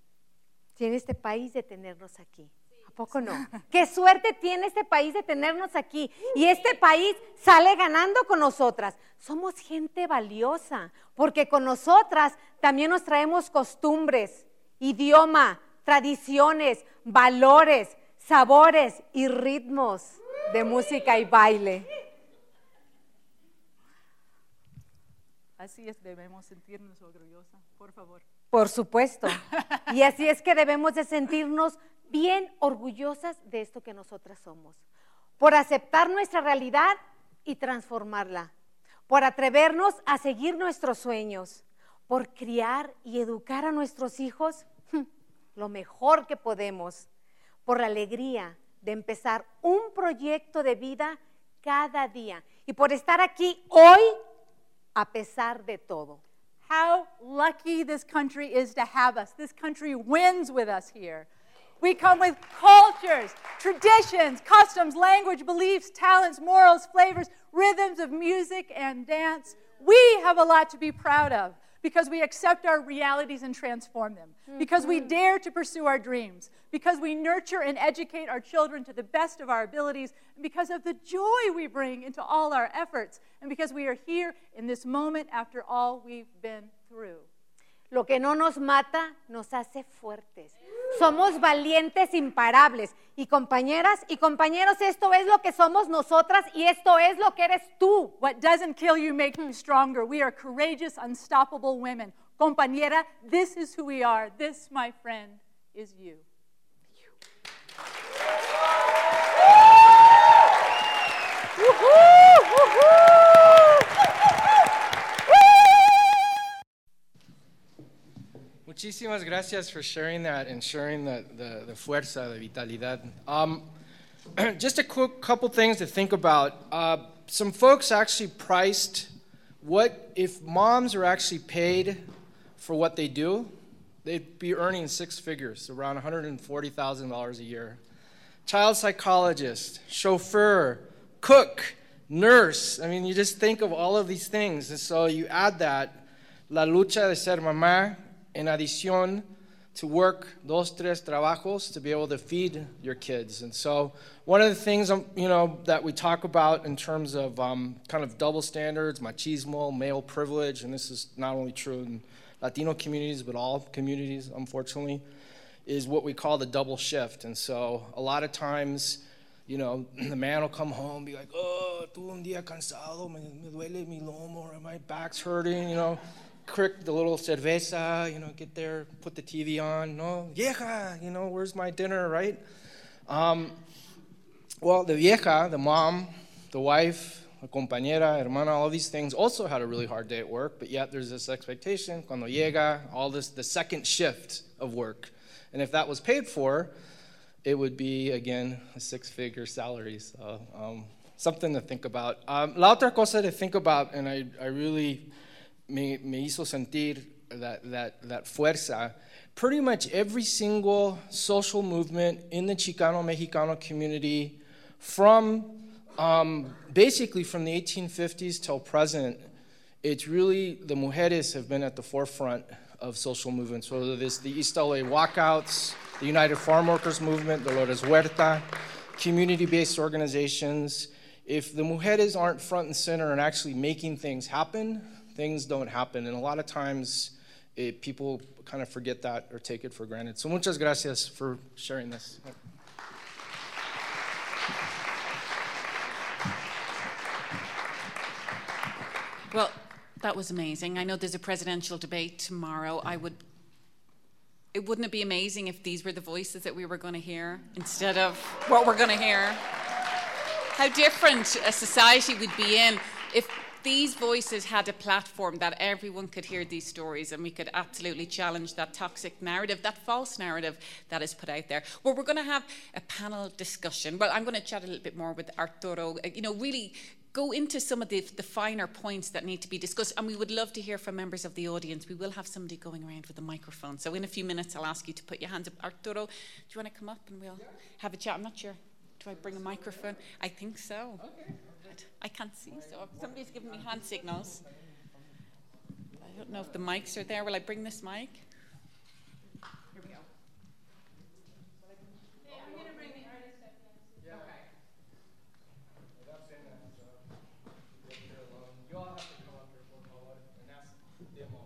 tiene este país de tenernos aquí. ¿A poco no? Qué suerte tiene este país de tenernos aquí. Y este país sale ganando con nosotras. Somos gente valiosa, porque con nosotras también nos traemos costumbres, idioma, tradiciones, valores, sabores y ritmos de música y baile. Así es, debemos sentirnos orgullosas, por favor. Por supuesto. Y así es que debemos de sentirnos bien orgullosas de esto que nosotras somos. Por aceptar nuestra realidad y transformarla. Por atrevernos a seguir nuestros sueños. Por criar y educar a nuestros hijos lo mejor que podemos. Por la alegría de empezar un proyecto de vida cada día. Y por estar aquí hoy a pesar de todo. How lucky this country is to have us. This country wins with us here. We come with cultures, traditions, customs, language, beliefs, talents, morals, flavors, rhythms of music and dance. We have a lot to be proud of because we accept our realities and transform them, mm-hmm. because we dare to pursue our dreams, because we nurture and educate our children to the best of our abilities, and because of the joy we bring into all our efforts, and because we are here in this moment after all we've been through. Lo que no nos mata nos hace fuertes. Somos valientes imparables. Y compañeras y compañeros, esto es lo que somos nosotras y esto es lo que eres tú. What doesn't kill you makes you stronger. We are courageous, unstoppable women. Compañera, this is who we are. This, my friend, is you. Muchísimas gracias for sharing that and sharing the, the, the fuerza, the vitalidad. Um, just a quick couple things to think about. Uh, some folks actually priced what if moms are actually paid for what they do, they'd be earning six figures, around one hundred forty thousand dollars a year. Child psychologist, chauffeur, cook, nurse. I mean, you just think of all of these things. And so you add that, la lucha de ser mamá, en adición, to work dos, tres trabajos to be able to feed your kids. And so one of the things, um, you know, that we talk about in terms of um, kind of double standards, machismo, male privilege, and this is not only true in Latino communities, but all communities, unfortunately, is what we call the double shift. And so a lot of times, you know, the man will come home and be like, oh, tuve un día cansado, me, me duele mi lomo, or my back's hurting, you know. Crick the little cerveza, you know, get there, put the T V on, no, vieja, you know, where's my dinner, right? Um, well, the vieja, the mom, the wife, the compañera, hermana, all these things also had a really hard day at work, but yet there's this expectation, cuando llega, all this, the second shift of work. And if that was paid for, it would be, again, a six-figure salary, so um, something to think about. Um, la otra cosa to think about, and I, I really, Me, me hizo sentir that, that, that fuerza. Pretty much every single social movement in the Chicano-Mexicano community from um, basically from the eighteen fifties till present, it's really, the mujeres have been at the forefront of social movements, whether it's the East L A walkouts, the United Farm Workers Movement, Dolores Huerta, community-based organizations. If the mujeres aren't front and center and actually making things happen, things don't happen, and a lot of times it, people kind of forget that or take it for granted. So muchas gracias for sharing this. Well, that was amazing. I know there's a presidential debate tomorrow. I would, it wouldn't it be amazing if these were the voices that we were going to hear instead of what we're going to hear? How different a society would be in if these voices had a platform that everyone could hear these stories, and we could absolutely challenge that toxic narrative, that false narrative that is put out there. Well, we're going to have a panel discussion. Well, I'm going to chat a little bit more with Arturo, you know, really go into some of the, the finer points that need to be discussed, and we would love to hear from members of the audience. We will have somebody going around with a microphone. So in a few minutes, I'll ask you to put your hands up. Arturo, do you want to come up and we'll have a chat? I'm not sure. Do I bring a microphone? I think so. Okay. I can't see, so somebody's giving me hand signals. I don't know if the mics are there. Will I bring this mic? Here we go. Hey, I'm going to bring the artist up. Yeah. Okay. Without saying that, uh, you're alone. You all have to come up here for a moment and ask the demo.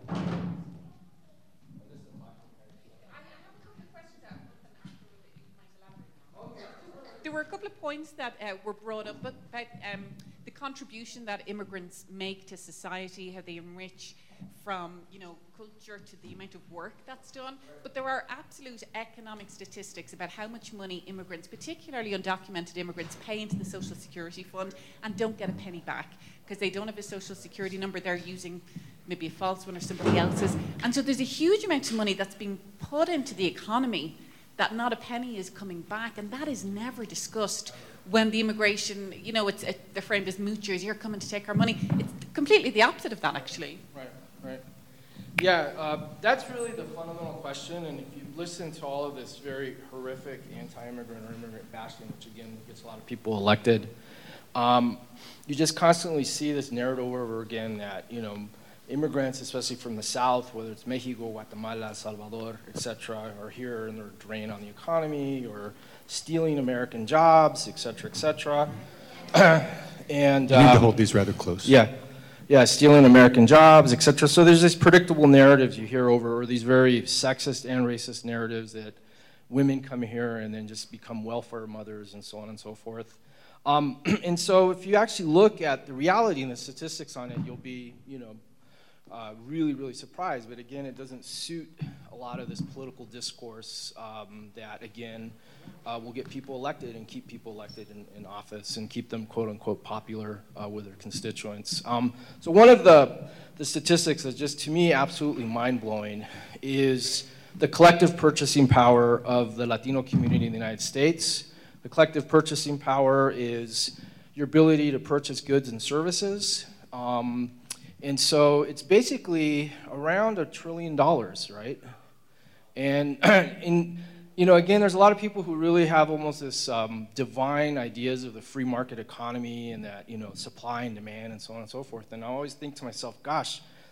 This is my I have a couple of questions that you might elaborate on. Okay. There were a couple of points that uh, were brought up about um, the contribution that immigrants make to society, how they enrich from, you know, culture to the amount of work that's done. But there are absolute economic statistics about how much money immigrants, particularly undocumented immigrants, pay into the Social Security Fund and don't get a penny back because they don't have a Social Security number. They're using maybe a false one or somebody else's. And so there's a huge amount of money that's being put into the economy that not a penny is coming back, and that is never discussed when the immigration, you know, it's it, they're framed as moochers, you're coming to take our money. It's completely the opposite of that, actually. Right, right. Yeah, uh, that's really the fundamental question, and if you listen to all of this very horrific anti-immigrant or immigrant bashing, which again gets a lot of people elected, um, you just constantly see this narrative over and over again that, you know, immigrants, especially from the South, whether it's Mexico, Guatemala, Salvador, et cetera, are here and they're a drain on the economy or stealing American jobs, et cetera, et cetera. and you need um, to hold these rather close. Yeah, yeah, stealing American jobs, et cetera. So there's these predictable narratives you hear over, or these very sexist and racist narratives that women come here and then just become welfare mothers and so on and so forth. Um, and so if you actually look at the reality and the statistics on it, you'll be, you know, Uh, really, really surprised, but again, it doesn't suit a lot of this political discourse um, that, again, uh, will get people elected and keep people elected in, in office and keep them, quote unquote, popular uh, with their constituents. Um, so one of the, the statistics that's just, to me, absolutely mind-blowing is the collective purchasing power of the Latino community in the United States. The collective purchasing power is your ability to purchase goods and services. Um, And so it's basically around a trillion dollars, right? And, and, you know, again, there's a lot of people who really have almost this um, divine ideas of the free market economy and that, you know, supply and demand and so on and so forth. And I always think to myself, gosh,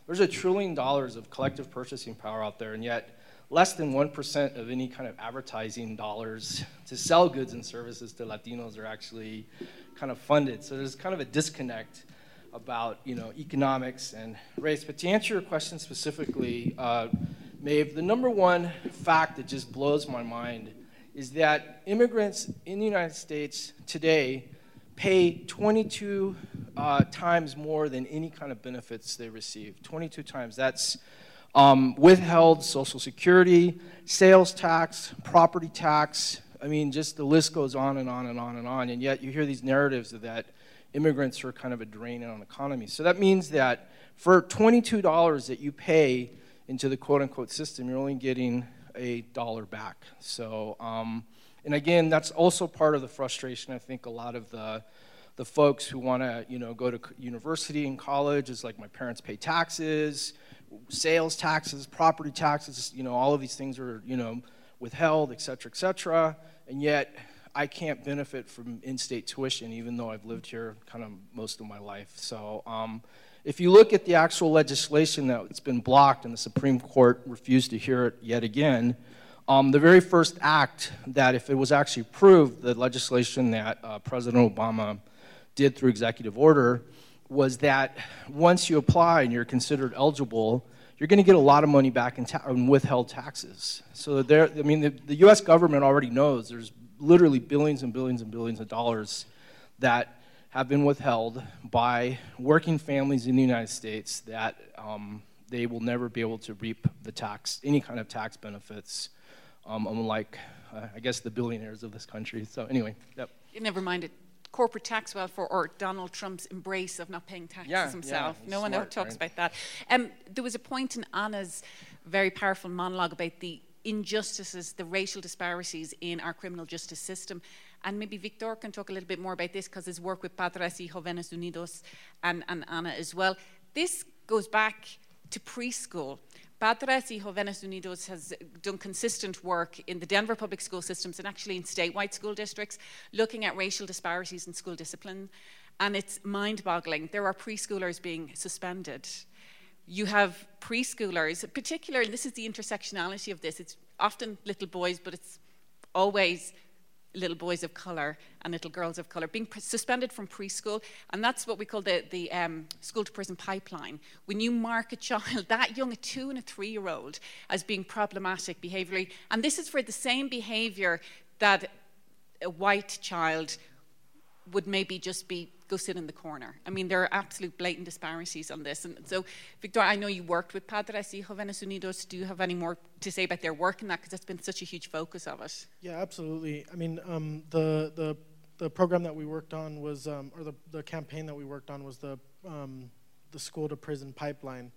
there's a trillion dollars of collective purchasing power out there, and yet less than one percent of any kind of advertising dollars to sell goods and services to Latinos are actually kind of funded. So there's kind of a disconnect about, you know, economics and race. But to answer your question specifically, uh, Maeve, the number one fact that just blows my mind is that immigrants in the United States today pay twenty-two uh, times more than any kind of benefits they receive. twenty-two times. That's um, withheld Social Security, sales tax, property tax. I mean, just the list goes on and on and on and on. And yet you hear these narratives of that immigrants are kind of a drain on the economy. So that means that for twenty-two dollars that you pay into the quote-unquote system, you're only getting a dollar back. So, um, and again, that's also part of the frustration. I think a lot of the the folks who want to, you know, go to university and college is like, my parents pay taxes, sales taxes, property taxes, you know, all of these things are, you know, withheld, et cetera, et cetera, and yet I can't benefit from in-state tuition, even though I've lived here kind of most of my life. So um, if you look at the actual legislation that's been blocked and the Supreme Court refused to hear it yet again, um, the very first act that, if it was actually approved, the legislation that uh, President Obama did through executive order, was that once you apply and you're considered eligible, you're going to get a lot of money back in, ta in withheld taxes. So there, I mean, the, the U S government already knows there's literally billions and billions and billions of dollars that have been withheld by working families in the United States that um, they will never be able to reap the tax, any kind of tax benefits, um, unlike, uh, I guess, the billionaires of this country. So anyway, yep. Never mind it. Corporate tax welfare, or Donald Trump's embrace of not paying taxes yeah, himself. Yeah, no one smart, talks right? about that. Um, there was a point in Anna's very powerful monologue about the injustices, the racial disparities in our criminal justice system. And maybe Victor can talk a little bit more about this, because his work with Padres y Jóvenes Unidos and, and Anna as well. This goes back to preschool. Padres y Jóvenes Unidos has done consistent work in the Denver public school systems and actually in statewide school districts, looking at racial disparities in school discipline. And it's mind-boggling. There are preschoolers being suspended. You have preschoolers, particularly, this is the intersectionality of this. It's often little boys, but it's always little boys of color and little girls of color being suspended from preschool. And that's what we call the, the um, school to prison pipeline. When you mark a child that young, a two and a three-year-old, as being problematic behaviorally, and this is for the same behavior that a white child would maybe just be go sit in the corner. I mean, there are absolute blatant disparities on this. And so, Victor, I know you worked with Padres y Jóvenes Unidos. Do you have any more to say about their work in that? Because that's been such a huge focus of it. Yeah, absolutely. I mean, um, the, the, the program that we worked on was, um, or the, the campaign that we worked on was the, um, the school to prison pipeline.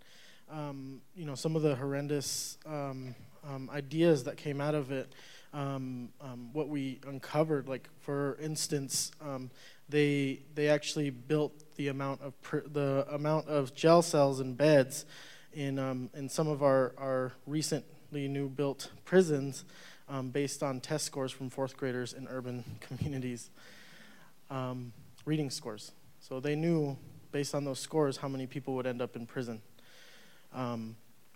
Um, you know, some of the horrendous um, um, ideas that came out of it, um, um, what we uncovered, like, for instance, um, They they actually built the amount of pr the amount of jail cells and beds in um, in some of our our recently new built prisons, um, based on test scores from fourth graders in urban communities, um, reading scores. So they knew based on those scores how many people would end up in prison. Um,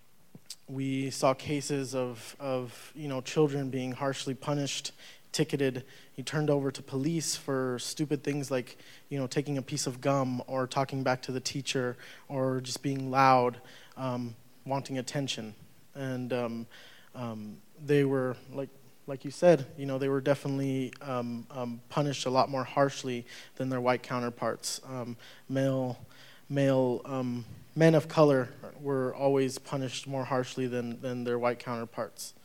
we saw cases of of you know children being harshly punished, ticketed, he turned over to police for stupid things like, you know, taking a piece of gum or talking back to the teacher or just being loud, um, wanting attention. And um, um, they were, like like you said, you know, they were definitely um, um, punished a lot more harshly than their white counterparts. Um, male, male um, men of color were always punished more harshly than, than their white counterparts.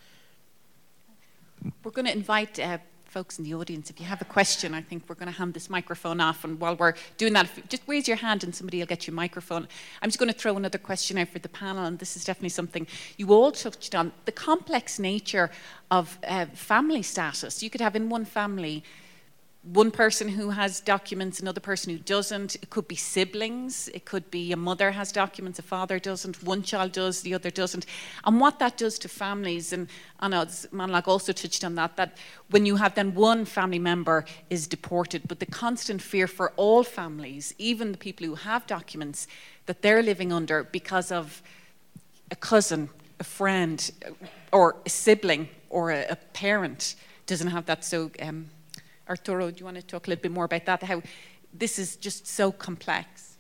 We're going to invite uh, folks in the audience. If you have a question, I think we're going to hand this microphone off. And while we're doing that, if, just raise your hand and somebody will get you a microphone. I'm just going to throw another question out for the panel, and this is definitely something you all touched on. The complex nature of uh, family status. You could have in one family one person who has documents, another person who doesn't. It could be siblings. It could be a mother has documents, a father doesn't. One child does, the other doesn't. And what that does to families, and Anna Manlag also touched on that, that when you have then one family member is deported, but the constant fear for all families, even the people who have documents, that they're living under because of a cousin, a friend, or a sibling, or a, a parent doesn't have that. So, um, Arturo, do you want to talk a little bit more about that? How this is just so complex.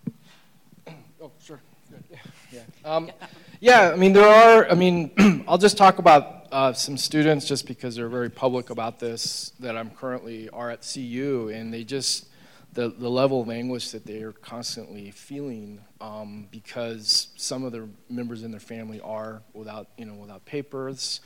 Oh, sure. Good. Yeah. Um, yeah. I mean, there are. I mean, I'll just talk about uh, some students just because they're very public about this that I'm currently are at C U, and they just the the level of anguish that they are constantly feeling um, because some of their members in their family are without you know without papers,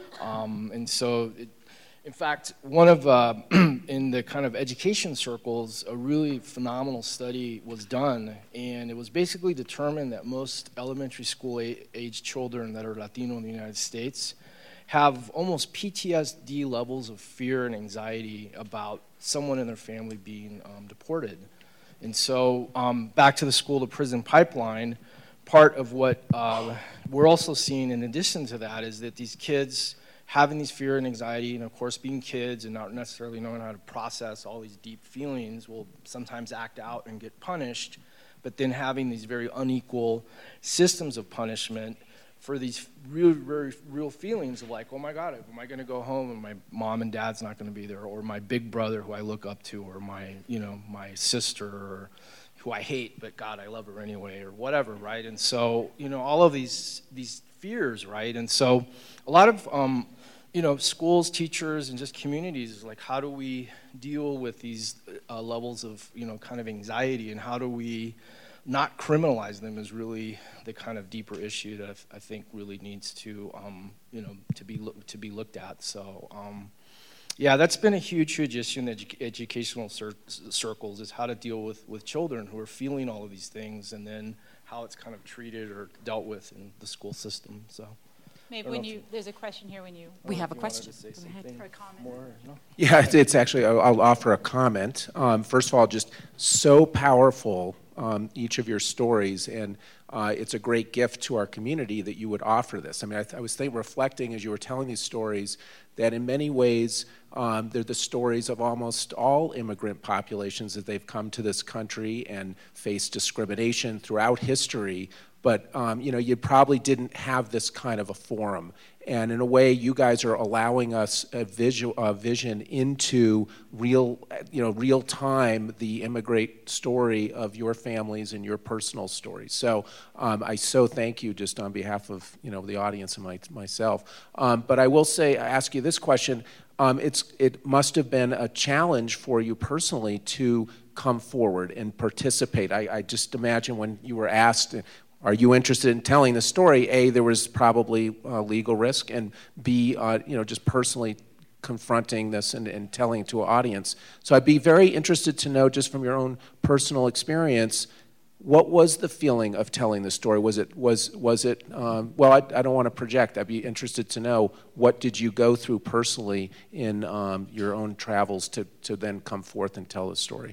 um, and so. It, In fact, one of, uh, in the kind of education circles, a really phenomenal study was done, and it was basically determined that most elementary school age children that are Latino in the United States have almost P T S D levels of fear and anxiety about someone in their family being um, deported. And so um, back to the school-to-prison pipeline, part of what uh, we're also seeing in addition to that is that these kids having these fear and anxiety, and of course being kids and not necessarily knowing how to process all these deep feelings will sometimes act out and get punished, but then having these very unequal systems of punishment for these real, very real feelings of like, oh my God, am I gonna go home and my mom and dad's not gonna be there, or my big brother who I look up to, or my, you know, my sister, or who I hate, but God, I love her anyway, or whatever, right? And so, you know, all of these, these fears, right? And so a lot of, um, you know, schools, teachers, and just communities is like, how do we deal with these uh, levels of, you know, kind of anxiety, and how do we not criminalize them is really the kind of deeper issue that I think really needs to, um, you know, to be lo- to be looked at. So, um, yeah, that's been a huge, huge issue in edu- educational cir- circles is how to deal with, with children who are feeling all of these things, and then how it's kind of treated or dealt with in the school system. So. Maybe when you, there's a question here when you. We have a question. Go ahead. For a comment. More, no? Yeah, it's, it's actually, I'll, I'll offer a comment. Um, first of all, just so powerful, um, each of your stories, and uh, it's a great gift to our community that you would offer this. I mean, I, th- I was think, reflecting as you were telling these stories that in many ways, um, they're the stories of almost all immigrant populations that they've come to this country and faced discrimination throughout history. But um, you know, you probably didn't have this kind of a forum, and in a way, you guys are allowing us a visual a vision into real, you know, real time the immigrant story of your families and your personal stories. So um, I so thank you, just on behalf of you know the audience and my, myself. Um, but I will say, I ask you this question: um, it's it must have been a challenge for you personally to come forward and participate. I, I just imagine when you were asked, are you interested in telling the story? A, there was probably uh, legal risk, and B, uh, you know, just personally confronting this and, and telling it to an audience. So I'd be very interested to know, just from your own personal experience, what was the feeling of telling the story? Was it was was it? Um, well, I, I don't want to project. I'd be interested to know, what did you go through personally in um, your own travels to to then come forth and tell the story?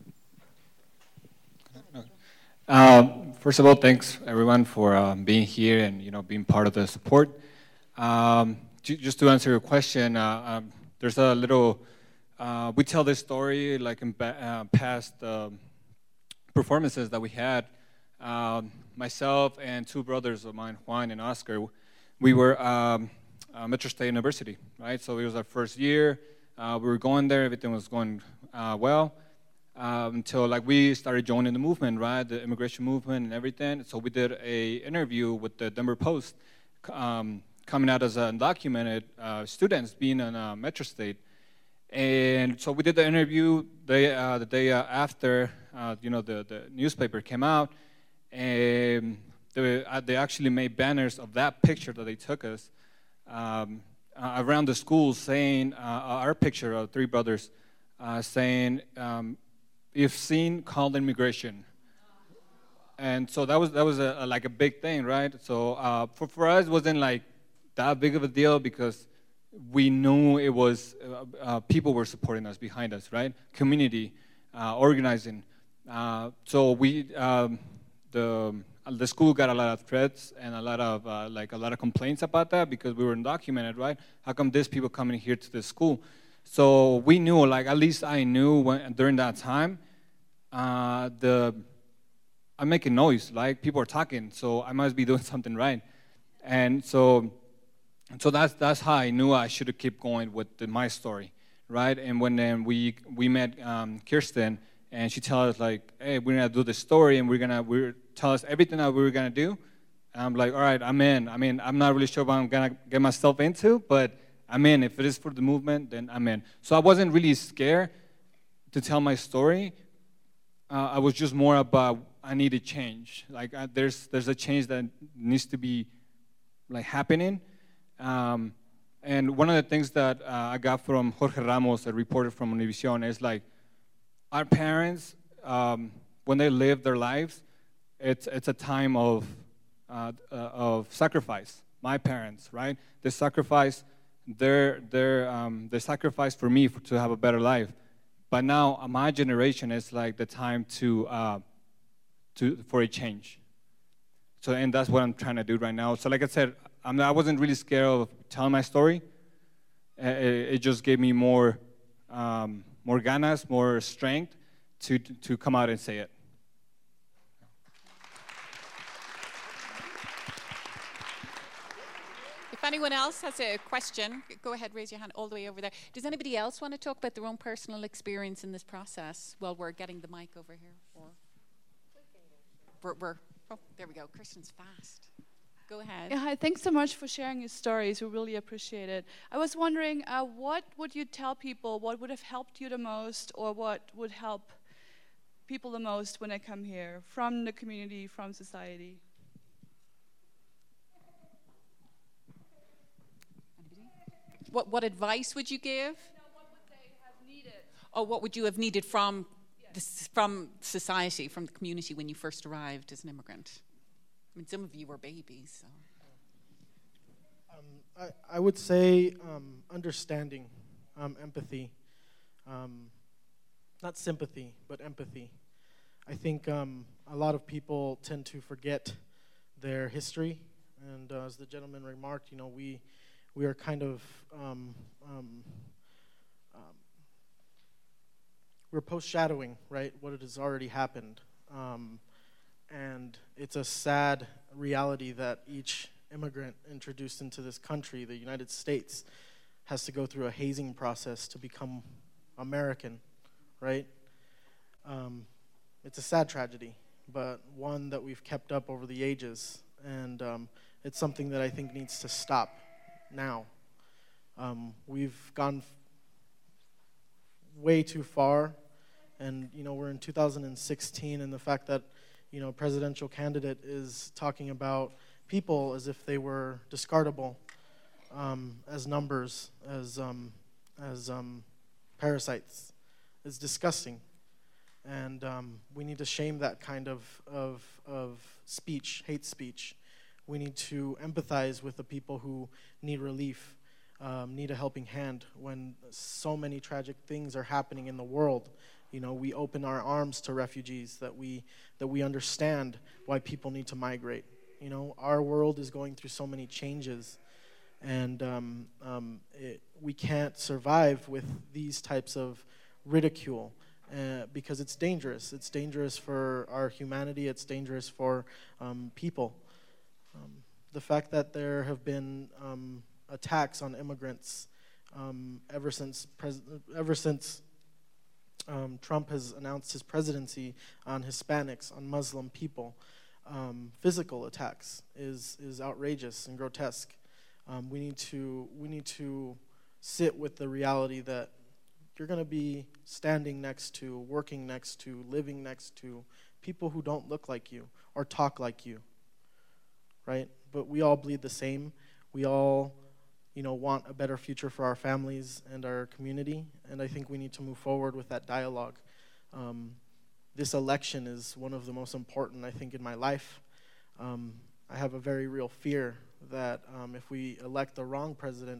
Um, first of all, thanks everyone for um, being here and you know being part of the support. Um, just to answer your question, uh, um, there's a little. Uh, we tell this story like in ba- uh, past um, performances that we had. Um, myself and two brothers of mine, Juan and Oscar, we were um, uh, Metro State University, right? So it was our first year. Uh, we were going there. Everything was going uh, well. Um, until like we started joining the movement, right, the immigration movement and everything. So we did a interview with the Denver Post, um, coming out as undocumented uh, students being in uh, Metro State, and so we did the interview. They, uh, the day uh, after, uh, you know, the, the newspaper came out, and they, uh, they actually made banners of that picture that they took us um, uh, around the school, saying uh, our picture of three brothers, uh, saying. Um, If seen, called immigration, and so that was that was a, a, like a big thing, right? So uh, for for us, it wasn't like that big of a deal because we knew it was, uh, uh, people were supporting us, behind us, right? Community, uh, organizing. Uh, so we, um, the, the school got a lot of threats and a lot of, uh, like a lot of complaints about that because we were undocumented, right? How come there's people coming here to the school? So we knew, like at least I knew when, during that time, uh, the, I'm making noise, like people are talking, so I must be doing something right. And so, so that's that's how I knew I should have kept going with the, my story, right? And when then we we met um, Kirsten, and she told us like, hey, we're gonna do the story, and we're gonna we're tell us everything that we were gonna do. And I'm like, all right, I'm in. I mean, I'm not really sure what I'm gonna get myself into, but I'm in. If it is for the movement, then I'm in. So I wasn't really scared to tell my story. Uh, I was just more about I need a change. Like uh, there's there's a change that needs to be like happening. Um, and one of the things that uh, I got from Jorge Ramos, a reporter from Univision, is like our parents, um, when they live their lives, it's it's a time of uh, uh, of sacrifice. My parents, right? They sacrifice their their um, they sacrifice for me for, to have a better life. But now uh, my generation is like the time to uh, to for a change. So and that's what I'm trying to do right now. So like I said, I'm, I wasn't really scared of telling my story. It, it just gave me more, um, more ganas, more strength to, to come out and say it. If anyone else has a question, go ahead, raise your hand all the way over there. Does anybody else want to talk about their own personal experience in this process while we're getting the mic over here? Or we're, we're oh, there we go. Kristen's fast. Go ahead. Yeah, hi. Thanks so much for sharing your stories. We really appreciate it. I was wondering, uh, what would you tell people? What would have helped you the most, or what would help people the most when they come here, from the community, from society? What what advice would you give? No, what would they have needed? Oh, what would you have needed from this, from society, from the community when you first arrived as an immigrant? I mean, some of you were babies, so. Um, I, I would say um, understanding, um, empathy, um, not sympathy, but empathy. I think um, a lot of people tend to forget their history, and uh, as the gentleman remarked, you know, we we are kind of um, um, um, we're post-shadowing, right, what it has already happened. Um, And it's a sad reality that each immigrant introduced into this country, the United States, has to go through a hazing process to become American, right? Um, it's a sad tragedy, but one that we've kept up over the ages, and um, it's something that I think needs to stop now. Um, we've gone f- way too far, and you know, we're in two thousand sixteen, and the fact that you know, presidential candidate is talking about people as if they were discardable, um, as numbers, as um, as um, parasites, is disgusting, and um, we need to shame that kind of of of speech, hate speech. We need to empathize with the people who need relief, um, need a helping hand when so many tragic things are happening in the world. You know, we open our arms to refugees, that we that we understand why people need to migrate. You know, our world is going through so many changes, and um, um, it, we can't survive with these types of ridicule uh, because it's dangerous. It's dangerous for our humanity. It's dangerous for um, people. Um, the fact that there have been um, attacks on immigrants um, ever since pres- ever since. Um, Trump has announced his presidency on Hispanics, on Muslim people. Um, physical attacks is is outrageous and grotesque. Um, we need to we need to sit with the reality that you're going to be standing next to, working next to, living next to people who don't look like you or talk like you, right? But we all bleed the same. We all, you know, want a better future for our families and our community, and I think we need to move forward with that dialogue. Um, this election is one of the most important, I think, in my life. Um, I have a very real fear that um, if we elect the wrong president,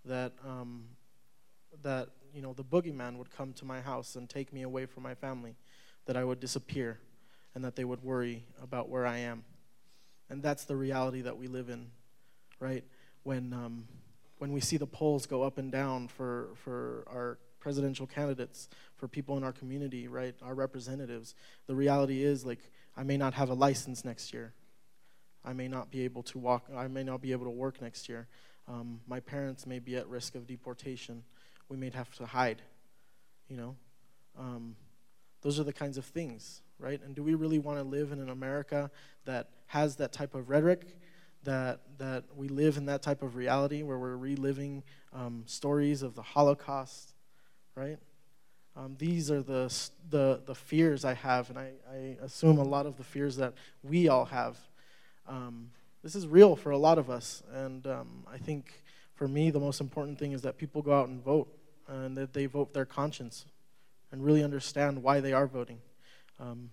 that um, that you know the boogeyman would come to my house and take me away from my family, that I would disappear, and that they would worry about where I am. And that's the reality that we live in, right? When um, when we see the polls go up and down for for our presidential candidates, for people in our community, right, our representatives, the reality is, like, I may not have a license next year. I may not be able to walk, I may not be able to work next year. Um, my parents may be at risk of deportation. We may have to hide, you know. Um, those are the kinds of things, right? And do we really want to live in an America that has that type of rhetoric, that that we live in that type of reality where we're reliving um, stories of the Holocaust, right? Um, these are the, the the fears I have, and I, I assume a lot of the fears that we all have. Um, this is real for a lot of us, and um, I think for me the most important thing is that people go out and vote, and that they vote their conscience, and really understand why they are voting. Um,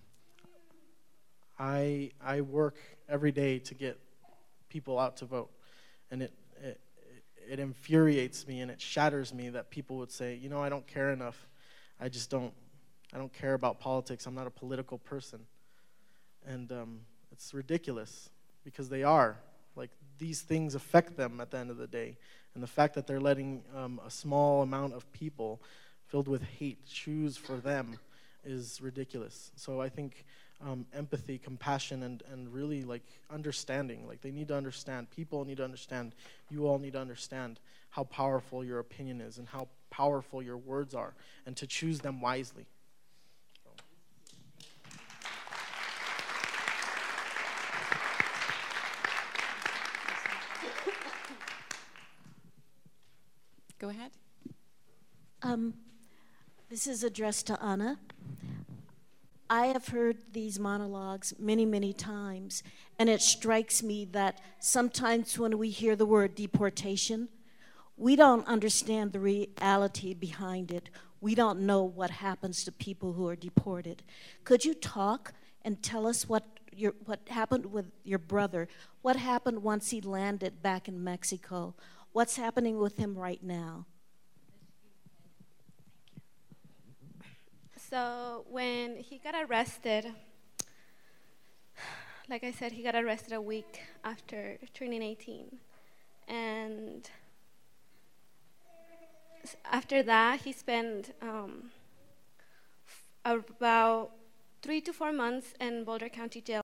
I I work every day to get people out to vote, and it, it it infuriates me and it shatters me that people would say, you know, I don't care enough. I just don't, I don't care about politics. I'm not a political person. And um, it's ridiculous because they are. Like, these things affect them at the end of the day. And the fact that they're letting um, a small amount of people filled with hate choose for them is ridiculous. So I think um, empathy, compassion, and, and really, like, understanding. Like, they need to understand. People need to understand. You all need to understand how powerful your opinion is and how powerful your words are, and to choose them wisely. Go ahead. Um, this is addressed to Anna. I have heard these monologues many, many times, and it strikes me that sometimes when we hear the word deportation, we don't understand the reality behind it. We don't know what happens to people who are deported. Could you talk and tell us what your, what happened with your brother? What happened once he landed back in Mexico? What's happening with him right now? So when he got arrested, like I said, he got arrested a week after turning eighteen. And after that, he spent um, about three to four months in Boulder County Jail.